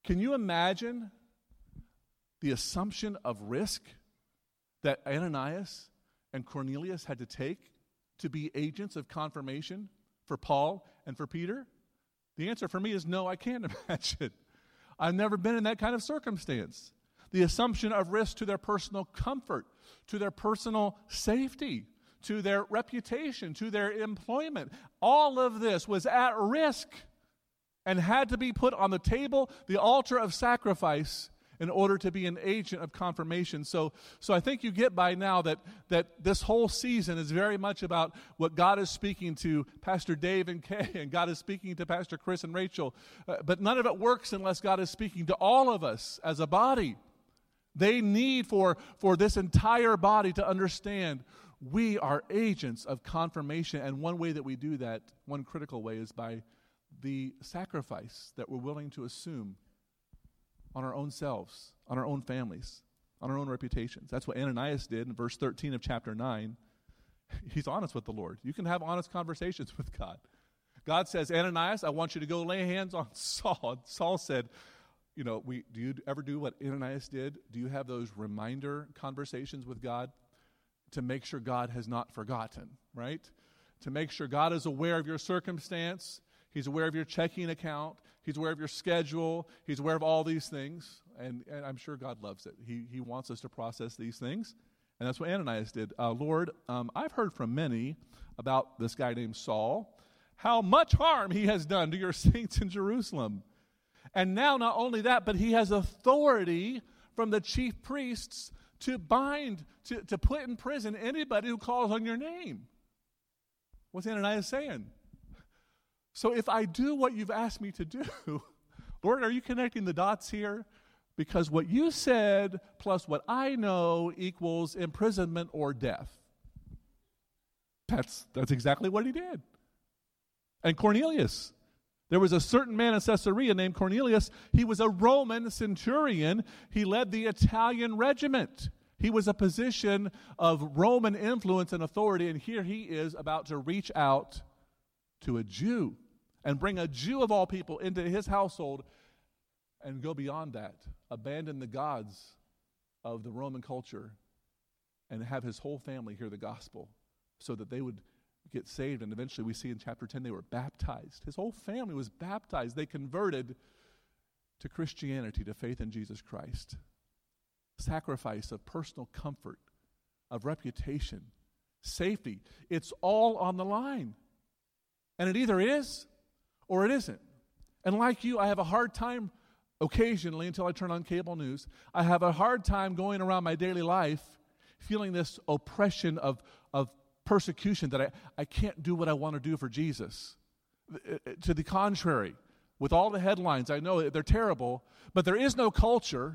Can you imagine the assumption of risk that Ananias and Cornelius had to take to be agents of confirmation for Paul and for Peter? The answer for me is no, I can't imagine. I've never been in that kind of circumstance. The assumption of risk to their personal comfort, to their personal safety, to their reputation, to their employment. All of this was at risk and had to be put on the table, the altar of sacrifice, in order to be an agent of confirmation. So, so I think you get by now that, that this whole season is very much about what God is speaking to Pastor Dave and Kay, and God is speaking to Pastor Chris and Rachel. Uh, but none of it works unless God is speaking to all of us as a body. They need for, for this entire body to understand we are agents of confirmation. And one way that we do that, one critical way, is by the sacrifice that we're willing to assume on our own selves, on our own families, on our own reputations. That's what Ananias did in verse thirteen of chapter nine. He's honest with the Lord. You can have honest conversations with God. God says, Ananias, I want you to go lay hands on Saul. Saul said, you know, we, do you ever do what Ananias did? Do you have those reminder conversations with God to make sure God has not forgotten, right? To make sure God is aware of your circumstance. He's aware of your checking account. He's aware of your schedule. He's aware of all these things. And, and I'm sure God loves it. He, he wants us to process these things. And that's what Ananias did. Uh, Lord, um, I've heard from many about this guy named Saul, how much harm he has done to your saints in Jerusalem. And now not only that, but he has authority from the chief priests to bind, to, to put in prison anybody who calls on your name. What's Ananias saying? So if I do what you've asked me to do, Lord, are you connecting the dots here? Because what you said plus what I know equals imprisonment or death. That's, that's exactly what he did. And Cornelius, there was a certain man in Caesarea named Cornelius. He was a Roman centurion. He led the Italian regiment. He was a position of Roman influence and authority, and here he is about to reach out to a Jew and bring a Jew of all people into his household and go beyond that, abandon the gods of the Roman culture and have his whole family hear the gospel so that they would get saved. And eventually we see in chapter ten they were baptized. His whole family was baptized. They converted to Christianity, to faith in Jesus Christ. Sacrifice of personal comfort, of reputation, safety. It's all on the line. And it either is or it isn't. And like you, I have a hard time occasionally, until I turn on cable news, I have a hard time going around my daily life feeling this oppression of, of persecution that I, I can't do what I want to do for Jesus. To the contrary, with all the headlines, I know they're terrible, but there is no culture,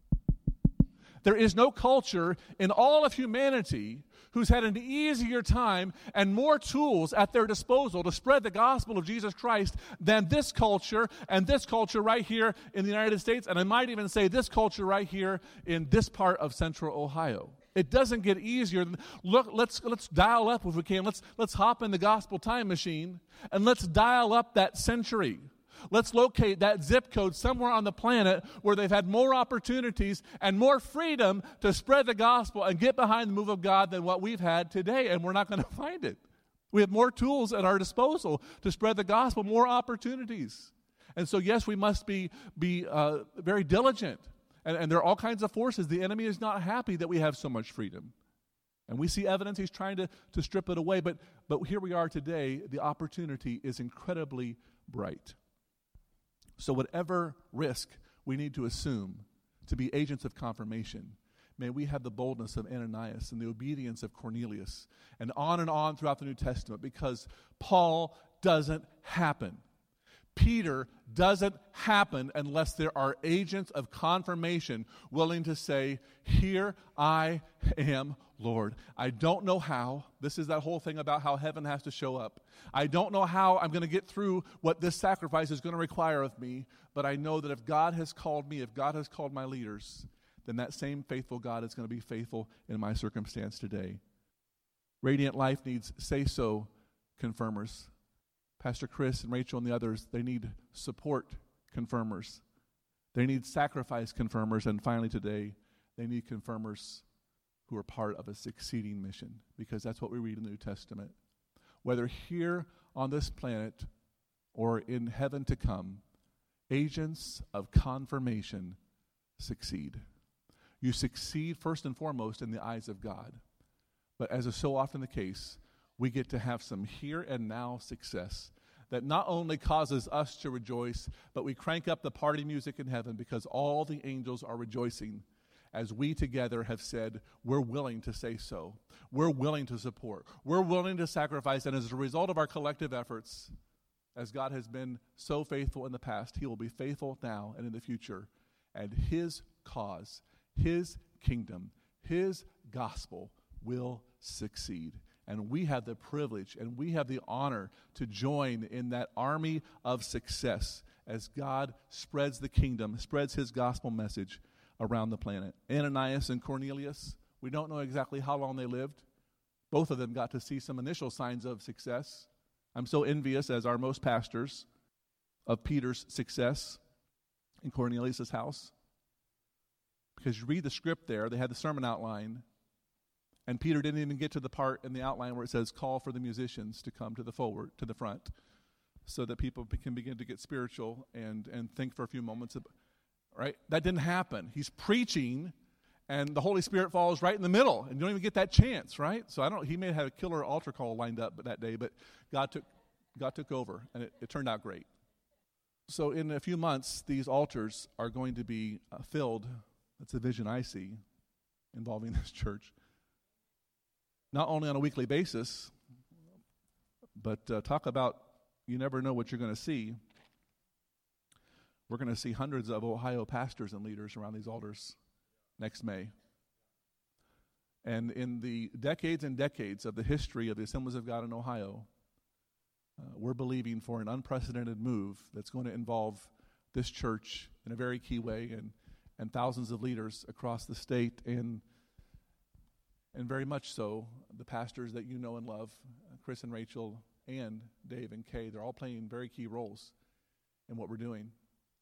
there is no culture in all of humanity who's had an easier time and more tools at their disposal to spread the gospel of Jesus Christ than this culture and this culture right here in the United States, and I might even say this culture right here in this part of central Ohio. It doesn't get easier. Look, let's let's dial up if we can. Let's let's hop in the gospel time machine and let's dial up that century. Let's locate that zip code somewhere on the planet where they've had more opportunities and more freedom to spread the gospel and get behind the move of God than what we've had today, and we're not going to find it. We have more tools at our disposal to spread the gospel, more opportunities. And so, yes, we must be, be uh, very diligent. And, and there are all kinds of forces. The enemy is not happy that we have so much freedom. And we see evidence he's trying to, to strip it away. But, but here we are today. The opportunity is incredibly bright. So whatever risk we need to assume to be agents of confirmation, may we have the boldness of Ananias and the obedience of Cornelius, and on and on throughout the New Testament, because Paul doesn't happen. Peter doesn't happen unless there are agents of confirmation willing to say, here I am, Lord. I don't know how. This is that whole thing about how heaven has to show up. I don't know how I'm going to get through what this sacrifice is going to require of me, but I know that if God has called me, if God has called my leaders, then that same faithful God is going to be faithful in my circumstance today. Radiant Life needs say-so confirmers. Pastor Chris and Rachel and the others, they need support confirmers. They need sacrifice confirmers, and finally today, they need confirmers who are part of a succeeding mission, because that's what we read in the New Testament. Whether here on this planet or in heaven to come, agents of confirmation succeed. You succeed first and foremost in the eyes of God. But as is so often the case, we get to have some here and now success that not only causes us to rejoice, but we crank up the party music in heaven because all the angels are rejoicing as we together have said, we're willing to say so. We're willing to support. We're willing to sacrifice. And as a result of our collective efforts, as God has been so faithful in the past, he will be faithful now and in the future. And his cause, his kingdom, his gospel will succeed. And we have the privilege and we have the honor to join in that army of success as God spreads the kingdom, spreads his gospel message around the planet. Ananias and Cornelius, we don't know exactly how long they lived. Both of them got to see some initial signs of success. I'm so envious, as are most pastors, of Peter's success in Cornelius' house. Because you read the script there, they had the sermon outline, and Peter didn't even get to the part in the outline where it says, call for the musicians to come to the forward, to the front, so that people can begin to get spiritual and, and think for a few moments. About, right? That didn't happen. He's preaching, and the Holy Spirit falls right in the middle, and you don't even get that chance, right? So I don't. He may have had a killer altar call lined up that day, but God took God took over, and it, it turned out great. So in a few months, these altars are going to be uh, filled. That's the vision I see involving this church. Not only on a weekly basis, but uh, talk about you never know what you're going to see. We're going to see hundreds of Ohio pastors and leaders around these altars next May. And in the decades and decades of the history of the Assemblies of God in Ohio, uh, we're believing for an unprecedented move that's going to involve this church in a very key way and, and thousands of leaders across the state and And very much so, the pastors that you know and love, Chris and Rachel and Dave and Kay, they're all playing very key roles in what we're doing.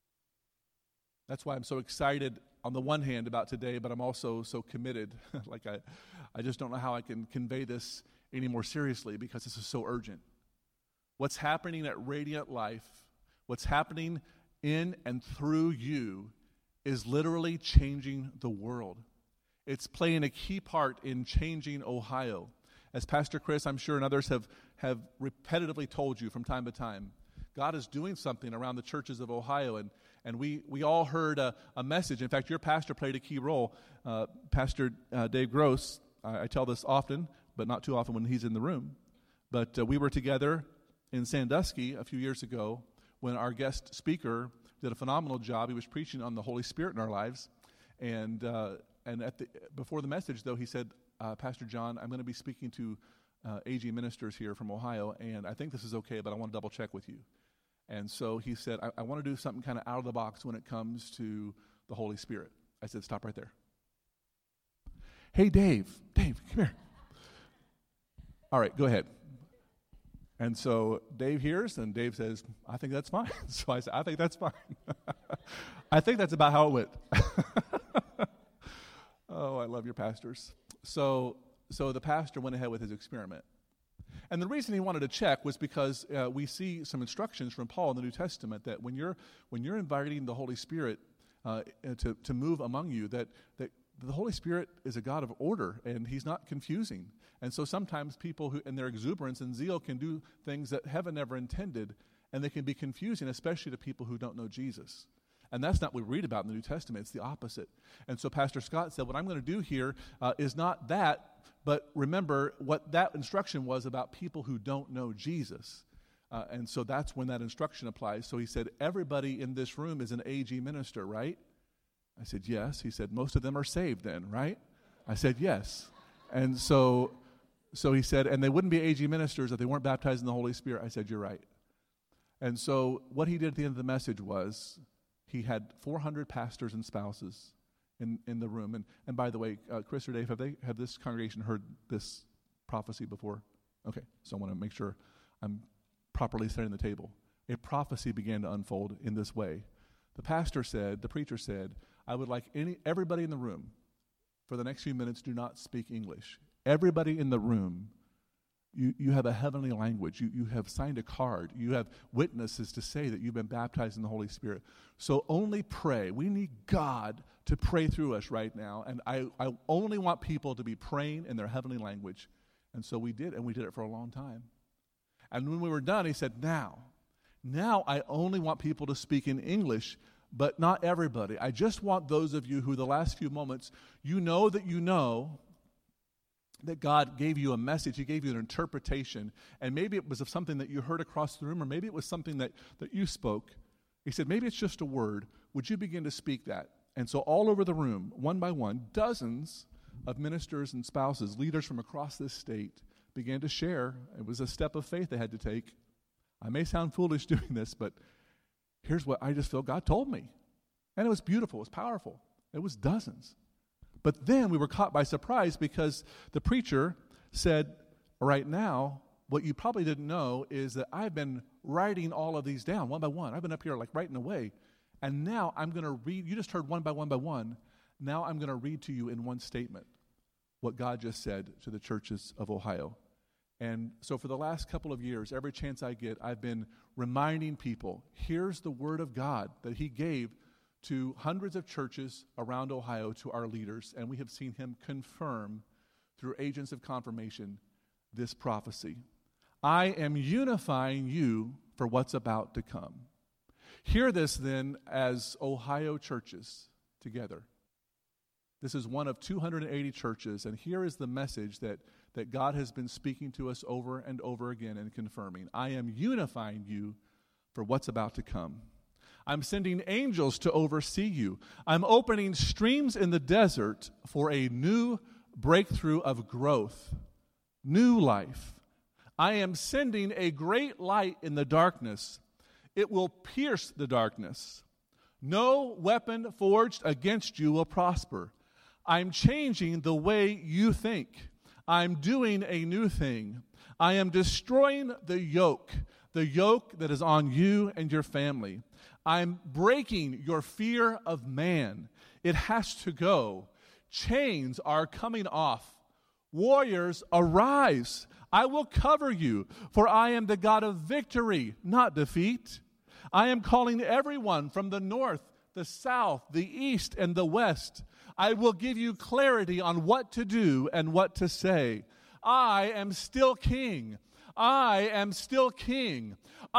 That's why I'm so excited on the one hand about today, but I'm also so committed. like I, I just don't know how I can convey this any more seriously because this is so urgent. What's happening at Radiant Life, what's happening in and through you is literally changing the world. It's playing a key part in changing Ohio. As Pastor Chris, I'm sure, and others have, have repetitively told you from time to time, God is doing something around the churches of Ohio, and, and we, we all heard a, a message. In fact, your pastor played a key role. Uh, Pastor uh, Dave Gross, I, I tell this often, but not too often when he's in the room, but uh, we were together in Sandusky a few years ago when our guest speaker did a phenomenal job. He was preaching on the Holy Spirit in our lives, and uh, And at the, before the message, though, he said, uh, Pastor John, I'm going to be speaking to uh, A G ministers here from Ohio, and I think this is okay, but I want to double check with you. And so he said, I, I want to do something kind of out of the box when it comes to the Holy Spirit. I said, stop right there. Hey, Dave, Dave, come here. All right, go ahead. And so Dave hears, and Dave says, I think that's fine. So I said, I think that's fine. I think that's about how it went. Oh, I love your pastors. So so the pastor went ahead with his experiment. And the reason he wanted to check was because uh, we see some instructions from Paul in the New Testament that when you're when you're inviting the Holy Spirit uh, to, to move among you, that, that the Holy Spirit is a God of order, and he's not confusing. And so sometimes people who in their exuberance and zeal can do things that heaven never intended, and they can be confusing, especially to people who don't know Jesus. And that's not what we read about in the New Testament. It's the opposite. And so Pastor Scott said, what I'm going to do here uh, is not that, but remember what that instruction was about people who don't know Jesus. Uh, and so that's when that instruction applies. So he said, everybody in this room is an A G minister, right? I said, yes. He said, most of them are saved then, right? I said, yes. And so so he said, and they wouldn't be A G ministers if they weren't baptized in the Holy Spirit. I said, you're right. And so what he did at the end of the message was, he had four hundred pastors and spouses in, in the room. And, and by the way, uh, Chris or Dave, have they have this congregation heard this prophecy before? Okay, so I want to make sure I'm properly setting the table. A prophecy began to unfold in this way. The pastor said, the preacher said, I would like any everybody in the room, for the next few minutes, do not speak English. Everybody in the room, you, you have a heavenly language. You, you have signed a card. You have witnesses to say that you've been baptized in the Holy Spirit. So only pray. We need God to pray through us right now. And I, I only want people to be praying in their heavenly language. And so we did, and we did it for a long time. And when we were done, he said, now, now I only want people to speak in English, but not everybody. I just want those of you who the last few moments, you know that you know that God gave you a message. He gave you an interpretation. And maybe it was of something that you heard across the room, or maybe it was something that, that you spoke. He said, maybe it's just a word. Would you begin to speak that? And so all over the room, one by one, dozens of ministers and spouses, leaders from across this state, began to share. It was a step of faith they had to take. I may sound foolish doing this, but here's what I just feel God told me. And it was beautiful. It was powerful. It was dozens. But then we were caught by surprise because the preacher said, right now, what you probably didn't know is that I've been writing all of these down one by one. I've been up here like writing away. And now I'm going to read. You just heard one by one by one. Now I'm going to read to you in one statement what God just said to the churches of Ohio. And so for the last couple of years, every chance I get, I've been reminding people, here's the word of God that he gave to hundreds of churches around Ohio, to our leaders, and we have seen him confirm through agents of confirmation this prophecy. I am unifying you for what's about to come. Hear this then as Ohio churches together. This is one of two hundred eighty churches, and here is the message that, that God has been speaking to us over and over again and confirming. I am unifying you for what's about to come. I'm sending angels to oversee you. I'm opening streams in the desert for a new breakthrough of growth, new life. I am sending a great light in the darkness. It will pierce the darkness. No weapon forged against you will prosper. I'm changing the way you think. I'm doing a new thing. I am destroying the yoke, the yoke that is on you and your family. I'm breaking your fear of man. It has to go. Chains are coming off. Warriors, arise. I will cover you, for I am the God of victory, not defeat. I am calling everyone from the north, the south, the east, and the west. I will give you clarity on what to do and what to say. I am still king. I am still king.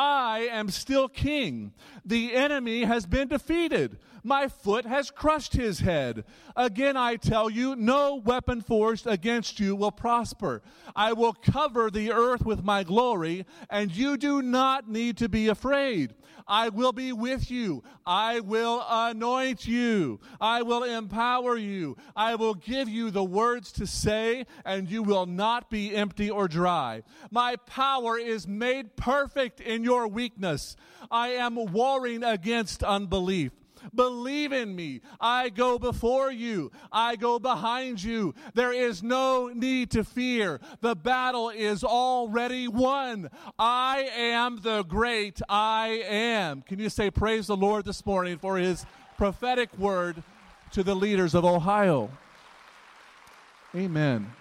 I am still king. The enemy has been defeated. My foot has crushed his head. Again, I tell you, no weapon forged against you will prosper. I will cover the earth with my glory, and you do not need to be afraid. I will be with you. I will anoint you. I will empower you. I will give you the words to say, and you will not be empty or dry. My power is made perfect in your weakness. I am warring against unbelief. Believe in me. I go before you. I go behind you. There is no need to fear. The battle is already won. I am the great I am. Can you say praise the Lord this morning for his prophetic word to the leaders of Ohio? Amen.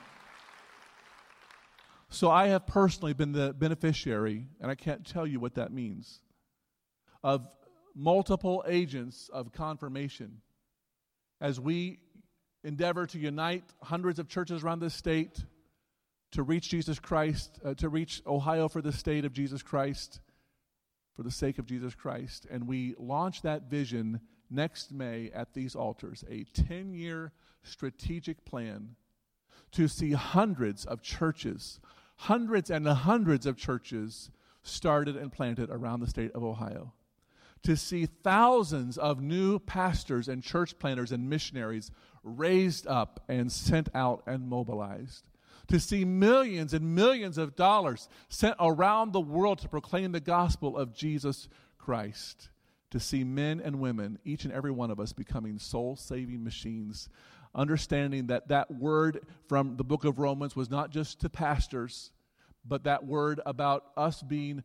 So I have personally been the beneficiary, and I can't tell you what that means, of multiple agents of confirmation as we endeavor to unite hundreds of churches around this state to reach Jesus Christ, uh, to reach Ohio for the state of Jesus Christ, for the sake of Jesus Christ. And we launch that vision next May at these altars, a ten-year strategic plan to see hundreds of churches, hundreds and hundreds of churches started and planted around the state of Ohio. To see thousands of new pastors and church planters and missionaries raised up and sent out and mobilized. To see millions and millions of dollars sent around the world to proclaim the gospel of Jesus Christ. To see men and women, each and every one of us, becoming soul-saving machines, understanding that that word from the book of Romans was not just to pastors, but that word about us being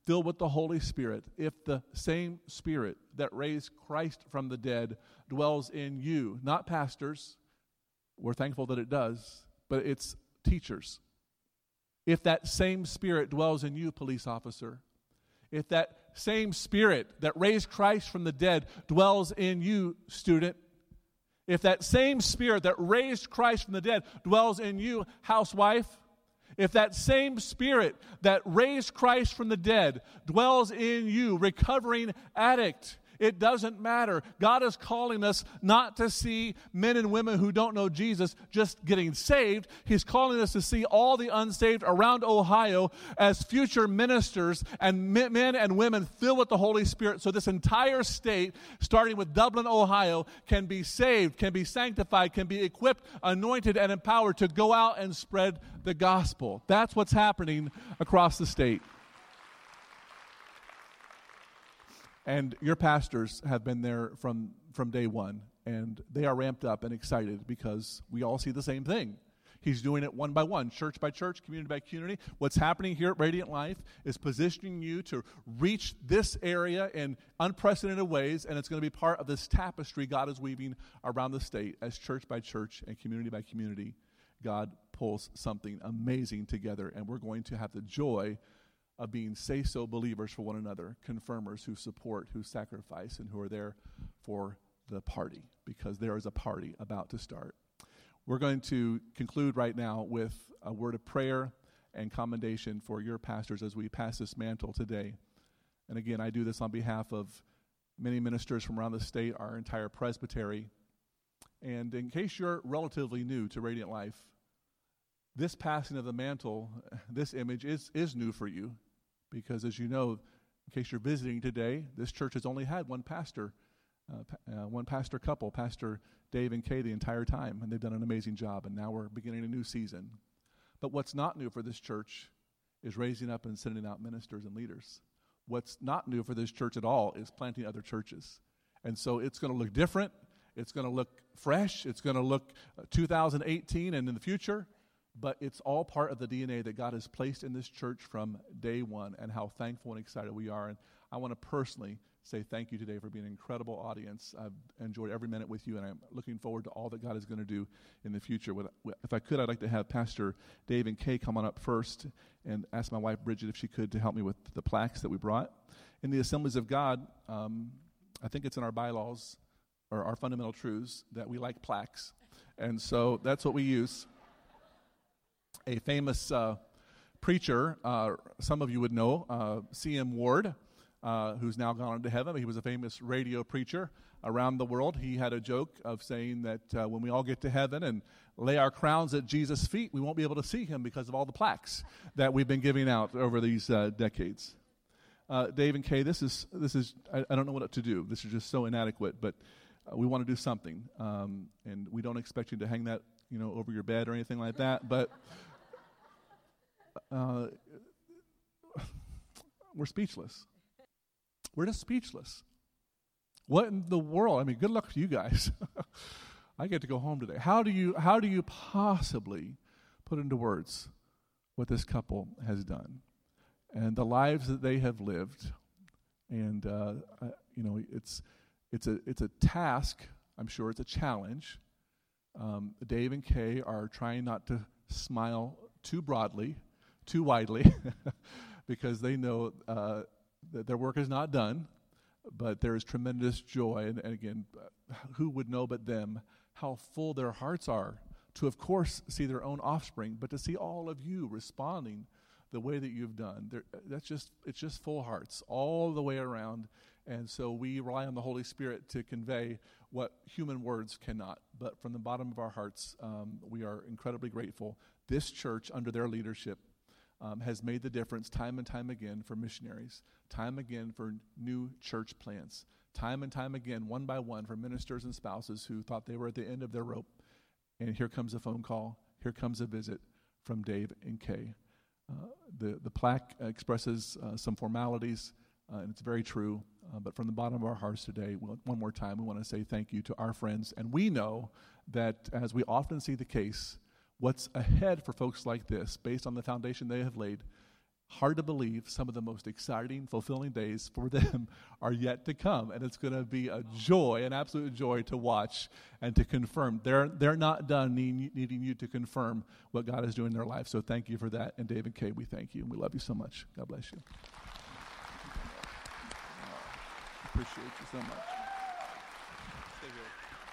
filled with the Holy Spirit, if the same Spirit that raised Christ from the dead dwells in you, not pastors, we're thankful that it does, but it's teachers. If that same Spirit dwells in you, police officer, if that same Spirit that raised Christ from the dead dwells in you, student, if that same Spirit that raised Christ from the dead dwells in you, housewife, if that same Spirit that raised Christ from the dead dwells in you, recovering addict, it doesn't matter. God is calling us not to see men and women who don't know Jesus just getting saved. He's calling us to see all the unsaved around Ohio as future ministers and men and women filled with the Holy Spirit, so this entire state, starting with Dublin, Ohio, can be saved, can be sanctified, can be equipped, anointed, and empowered to go out and spread the gospel. That's what's happening across the state. And your pastors have been there from, from day one, and they are ramped up and excited because we all see the same thing. He's doing it one by one, church by church, community by community. What's happening here at Radiant Life is positioning you to reach this area in unprecedented ways, and it's going to be part of this tapestry God is weaving around the state as church by church and community by community. God pulls something amazing together, and we're going to have the joy of being say-so believers for one another, confirmers who support, who sacrifice, and who are there for the party, because there is a party about to start. We're going to conclude right now with a word of prayer and commendation for your pastors as we pass this mantle today. And again, I do this on behalf of many ministers from around the state, our entire presbytery. And in case you're relatively new to Radiant Life, this passing of the mantle, this image is, is new for you. Because as you know, in case you're visiting today, this church has only had one pastor, uh, uh, one pastor couple, Pastor Dave and Kay, the entire time, and they've done an amazing job, and now we're beginning a new season. But what's not new for this church is raising up and sending out ministers and leaders. What's not new for this church at all is planting other churches. And so it's going to look different, it's going to look fresh, it's going to look uh, two thousand eighteen and in the future. But it's all part of the D N A that God has placed in this church from day one, and how thankful and excited we are. And I want to personally say thank you today for being an incredible audience. I've enjoyed every minute with you, and I'm looking forward to all that God is going to do in the future. If I could, I'd like to have Pastor Dave and Kay come on up first and ask my wife Bridget if she could to help me with the plaques that we brought. In the Assemblies of God, um, I think it's in our bylaws or our fundamental truths that we like plaques. And so that's what we use. A famous uh, preacher, uh, some of you would know, uh, C M Ward, uh, who's now gone on to heaven. He was a famous radio preacher around the world. He had a joke of saying that uh, when we all get to heaven and lay our crowns at Jesus' feet, we won't be able to see him because of all the plaques that we've been giving out over these uh, decades. Uh, Dave and Kay, this is, this is I, I don't know what to do. This is just so inadequate, but uh, we want to do something. Um, and we don't expect you to hang that, you know, over your bed or anything like that, but... Uh, we're speechless. We're just speechless. What in the world? I mean, good luck to you guys. I get to go home today. How do you how do you possibly put into words what this couple has done and the lives that they have lived? And uh, I, you know, it's it's a it's a task. I'm sure it's a challenge. Um, Dave and Kay are trying not to smile too broadly, too widely, because they know uh, that their work is not done, but there is tremendous joy. And, and again, who would know but them how full their hearts are to, of course, see their own offspring, but to see all of you responding the way that you've done. There, that's just it's just full hearts all the way around. And so we rely on the Holy Spirit to convey what human words cannot. But from the bottom of our hearts, um, we are incredibly grateful. This church, under their leadership, um, has made the difference time and time again for missionaries, time again for new church plants, time and time again, one by one, for ministers and spouses who thought they were at the end of their rope. And here comes a phone call. Here comes a visit from Dave and Kay. Uh, the, the plaque expresses uh, some formalities, uh, and it's very true. Uh, but from the bottom of our hearts today, we'll, one more time, we want to say thank you to our friends. And we know that, as we often see the case, what's ahead for folks like this, based on the foundation they have laid, hard to believe some of the most exciting, fulfilling days for them are yet to come. And it's going to be a joy, an absolute joy to watch and to confirm. They're they're not done needing, needing you to confirm what God is doing in their life. So thank you for that. And Dave and Kay, we thank you. And we love you so much. God bless you. Appreciate you so much. Stay here.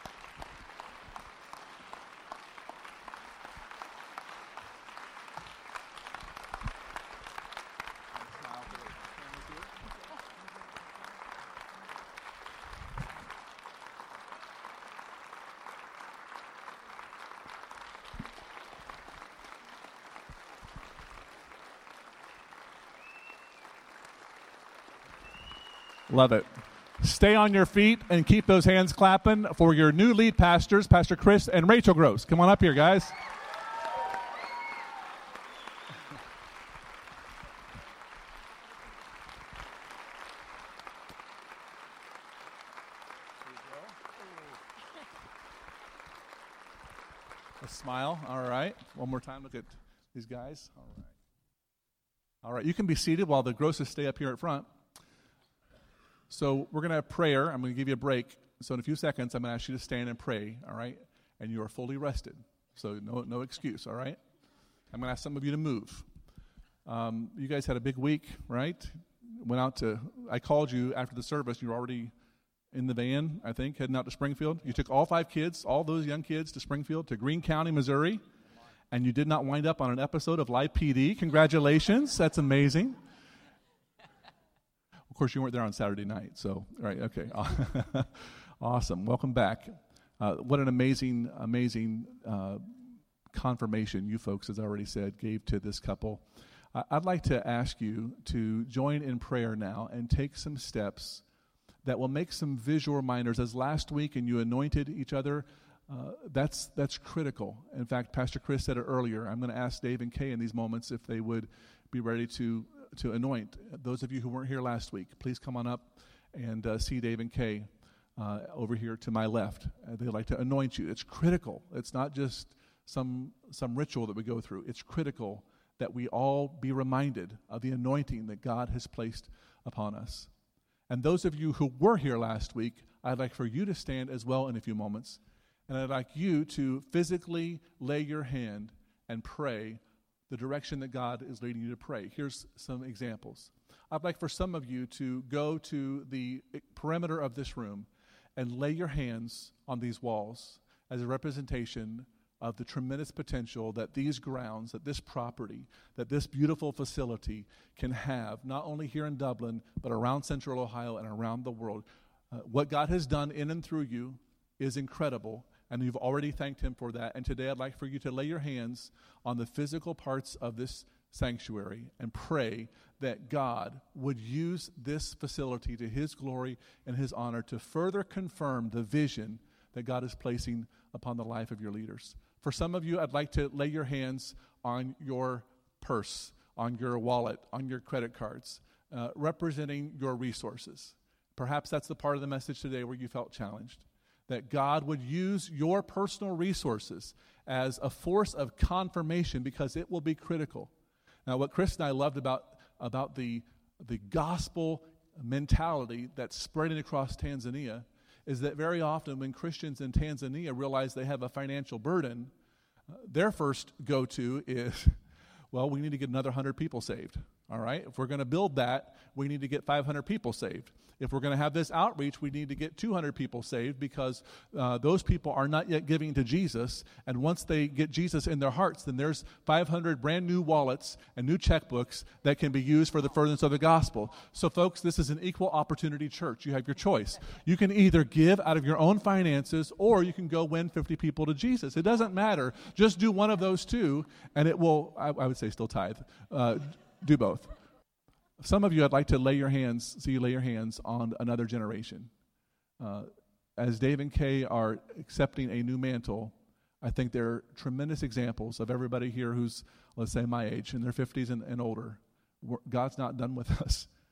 Love it. Stay on your feet and keep those hands clapping for your new lead pastors, Pastor Chris and Rachel Gross. Come on up here, guys. A smile. All right. One more time. Look at these guys. All right. All right. You can be seated while the Grosses stay up here at front. So we're going to have prayer. I'm going to give you a break. So in a few seconds, I'm going to ask you to stand and pray, all right? And you are fully rested. So no no excuse, all right? I'm going to ask some of you to move. Um, you guys had a big week, right? Went out to, I called you after the service. You were already in the van, I think, heading out to Springfield. You took all five kids, all those young kids to Springfield, to Greene County, Missouri. And you did not wind up on an episode of Live P D. Congratulations. That's amazing. Of course, you weren't there on Saturday night, so, right, okay. Awesome. Welcome back. Uh, what an amazing, amazing uh, confirmation you folks, as I already said, gave to this couple. I- I'd like to ask you to join in prayer now and take some steps that will make some visual reminders. As last week and you anointed each other, uh, that's that's critical. In fact, Pastor Chris said it earlier. I'm going to ask Dave and Kay in these moments if they would be ready to to anoint. Those of you who weren't here last week, please come on up and uh, see Dave and Kay uh, over here to my left. Uh, they'd like to anoint you. It's critical. It's not just some some ritual that we go through. It's critical that we all be reminded of the anointing that God has placed upon us. And those of you who were here last week, I'd like for you to stand as well in a few moments. And I'd like you to physically lay your hand and pray the direction that God is leading you to pray. Here's some examples. I'd like for some of you to go to the perimeter of this room and lay your hands on these walls as a representation of the tremendous potential that these grounds, that this property, that this beautiful facility can have, not only here in Dublin, but around Central Ohio and around the world. Uh, what God has done in and through you is incredible, and you've already thanked him for that. And today I'd like for you to lay your hands on the physical parts of this sanctuary and pray that God would use this facility to his glory and his honor to further confirm the vision that God is placing upon the life of your leaders. For some of you, I'd like to lay your hands on your purse, on your wallet, on your credit cards, uh, representing your resources. Perhaps that's the part of the message today where you felt challenged. That God would use your personal resources as a force of confirmation because it will be critical. Now, what Chris and I loved about, about the, the gospel mentality that's spreading across Tanzania is that very often when Christians in Tanzania realize they have a financial burden, uh, their first go-to is, well, we need to get another one hundred people saved. All right? If we're going to build that, we need to get five hundred people saved. If we're going to have this outreach, we need to get two hundred people saved because uh, those people are not yet giving to Jesus. And once they get Jesus in their hearts, then there's five hundred brand new wallets and new checkbooks that can be used for the furtherance of the gospel. So, folks, this is an equal opportunity church. You have your choice. You can either give out of your own finances or you can go win fifty people to Jesus. It doesn't matter. Just do one of those two, and it will, I, I would say still tithe. Uh, do both. Some of you, I'd like to lay your hands, see you lay your hands on another generation. Uh, as Dave and Kay are accepting a new mantle, I think they're tremendous examples of everybody here who's, let's say, my age, in their fifties and, and older. We're, God's not done with us.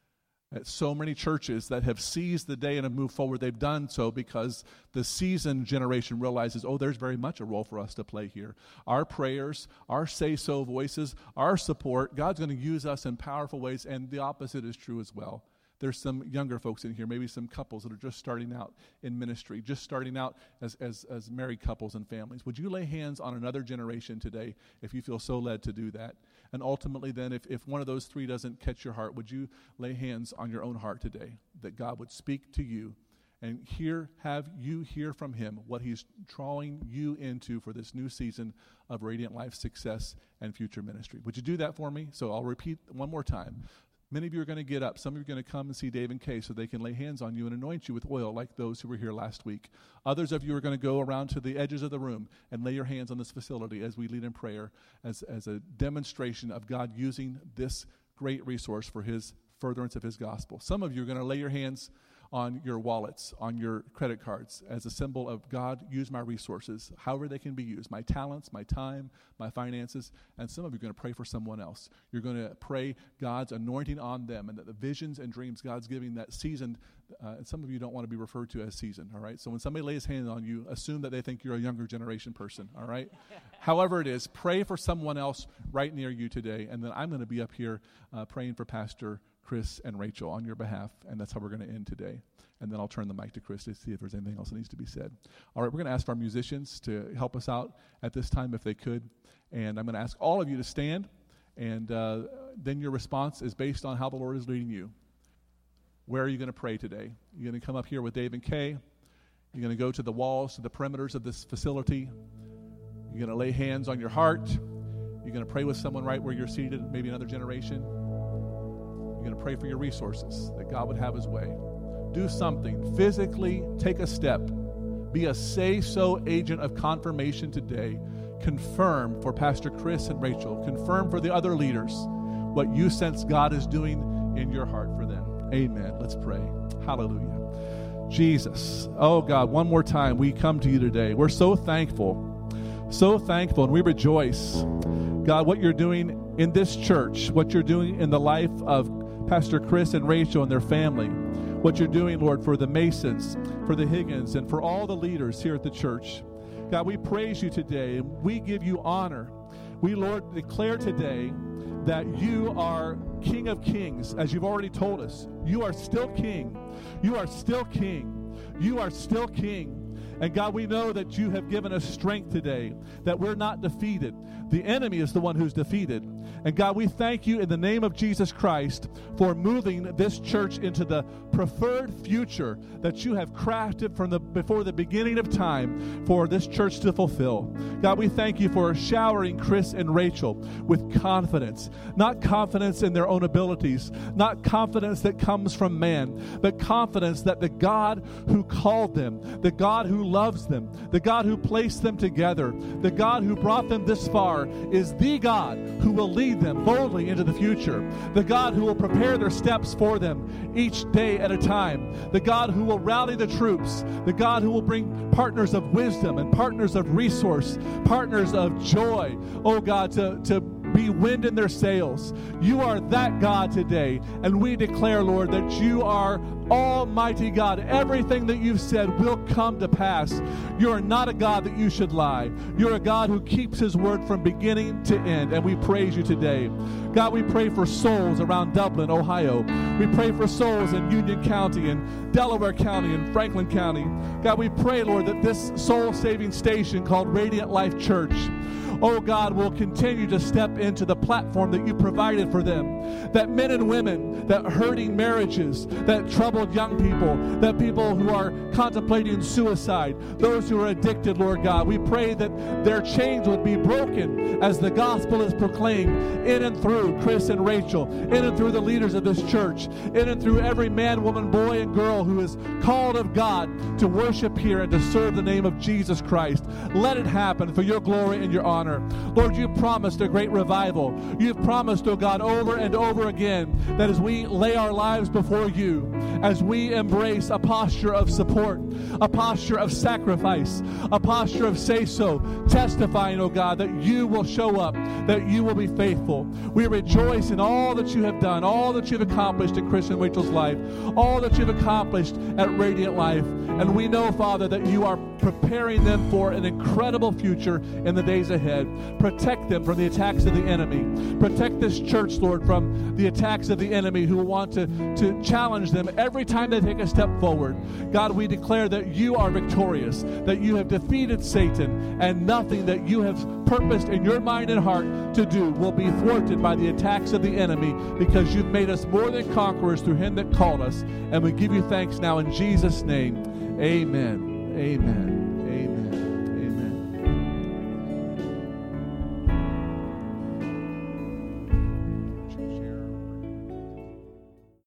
At so many churches that have seized the day and have moved forward, they've done so because the seasoned generation realizes, oh, there's very much a role for us to play here. Our prayers, our say-so voices, our support, God's going to use us in powerful ways, and the opposite is true as well. There's some younger folks in here, maybe some couples that are just starting out in ministry, just starting out as, as, as married couples and families. Would you lay hands on another generation today if you feel so led to do that? And ultimately then, if, if one of those three doesn't catch your heart, would you lay hands on your own heart today, that God would speak to you and hear, have you hear from him what he's drawing you into for this new season of Radiant Life success and future ministry? Would you do that for me? So I'll repeat one more time. Many of you are going to get up. Some of you are going to come and see Dave and Kay so they can lay hands on you and anoint you with oil like those who were here last week. Others of you are going to go around to the edges of the room and lay your hands on this facility as we lead in prayer as, as a demonstration of God using this great resource for his furtherance of his gospel. Some of you are going to lay your hands on your wallets, on your credit cards, as a symbol of God, use my resources, however they can be used, my talents, my time, my finances, and some of you are going to pray for someone else. You're going to pray God's anointing on them and that the visions and dreams God's giving that seasoned, uh, and some of you don't want to be referred to as seasoned, all right? So when somebody lays hands on you, assume that they think you're a younger generation person, all right? However it is, pray for someone else right near you today, and then I'm going to be up here uh, praying for Pastor Chris and Rachel on your behalf, and that's how we're going to end today. And then I'll turn the mic to Chris to see if there's anything else that needs to be said. All right, we're going to ask our musicians to help us out at this time if they could. And I'm going to ask all of you to stand, and uh, then your response is based on how the Lord is leading you. Where are you going to pray today? You're going to come up here with Dave and Kay. You're going to go to the walls, to the perimeters of this facility. You're going to lay hands on your heart. You're going to pray with someone right where you're seated, maybe another generation. You're going to pray for your resources, that God would have his way. Do something. Physically take a step. Be a say-so agent of confirmation today. Confirm for Pastor Chris and Rachel. Confirm for the other leaders what you sense God is doing in your heart for them. Amen. Let's pray. Hallelujah. Jesus. Oh, God, one more time, we come to you today. We're so thankful. So thankful, and we rejoice. God, what you're doing in this church, what you're doing in the life of Pastor Chris and Rachel and their family, what you're doing, Lord, for the Masons, for the Higgins, and for all the leaders here at the church. God, we praise you today, and we give you honor. We, Lord, declare today that you are King of Kings, as you've already told us. You are still King. You are still King. You are still King. And God, we know that you have given us strength today, that we're not defeated. The enemy is the one who's defeated. And God, we thank you in the name of Jesus Christ for moving this church into the preferred future that you have crafted from the before the beginning of time for this church to fulfill. God, we thank you for showering Chris and Rachel with confidence, not confidence in their own abilities, not confidence that comes from man, but confidence that the God who called them, the God who loves them, the God who placed them together, the God who brought them this far is the God who will lead them boldly into the future, the God who will prepare their steps for them each day at a time, the God who will rally the troops, the God who will bring partners of wisdom and partners of resource, partners of joy, oh God, to, to be wind in their sails. You are that God today, and we declare, Lord, that you are Almighty God. Everything that you've said will come to pass. You are not a God that you should lie. You're a God who keeps his word from beginning to end, and we praise you today. God, we pray for souls around Dublin, Ohio. We pray for souls in Union County and Delaware County and Franklin County. God, we pray, Lord, that this soul-saving station called Radiant Life Church, oh God, will continue to step into the platform that you provided for them. That men and women, that hurting marriages, that troubled young people, that people who are contemplating suicide, those who are addicted, Lord God, we pray that their chains would be broken as the gospel is proclaimed in and through Chris and Rachel, in and through the leaders of this church, in and through every man, woman, boy, and girl who is called of God to worship here and to serve the name of Jesus Christ. Let it happen for your glory and your honor. honor. Lord, you've promised a great revival. You've promised, oh God, over and over again, that as we lay our lives before you, as we embrace a posture of support, a posture of sacrifice, a posture of say-so, testifying, oh God, that you will show up, that you will be faithful. We rejoice in all that you have done, all that you've accomplished in Chris and Rachel's life, all that you've accomplished at Radiant Life. And we know, Father, that you are preparing them for an incredible future in the days ahead. Protect them from the attacks of the enemy. Protect this church, Lord, from the attacks of the enemy who want to, to challenge them every time they take a step forward. God, we declare that you are victorious, that you have defeated Satan, and nothing that you have purposed in your mind and heart to do will be thwarted by the attacks of the enemy, because you've made us more than conquerors through him that called us. And we give you thanks now in Jesus' name. Amen. Amen.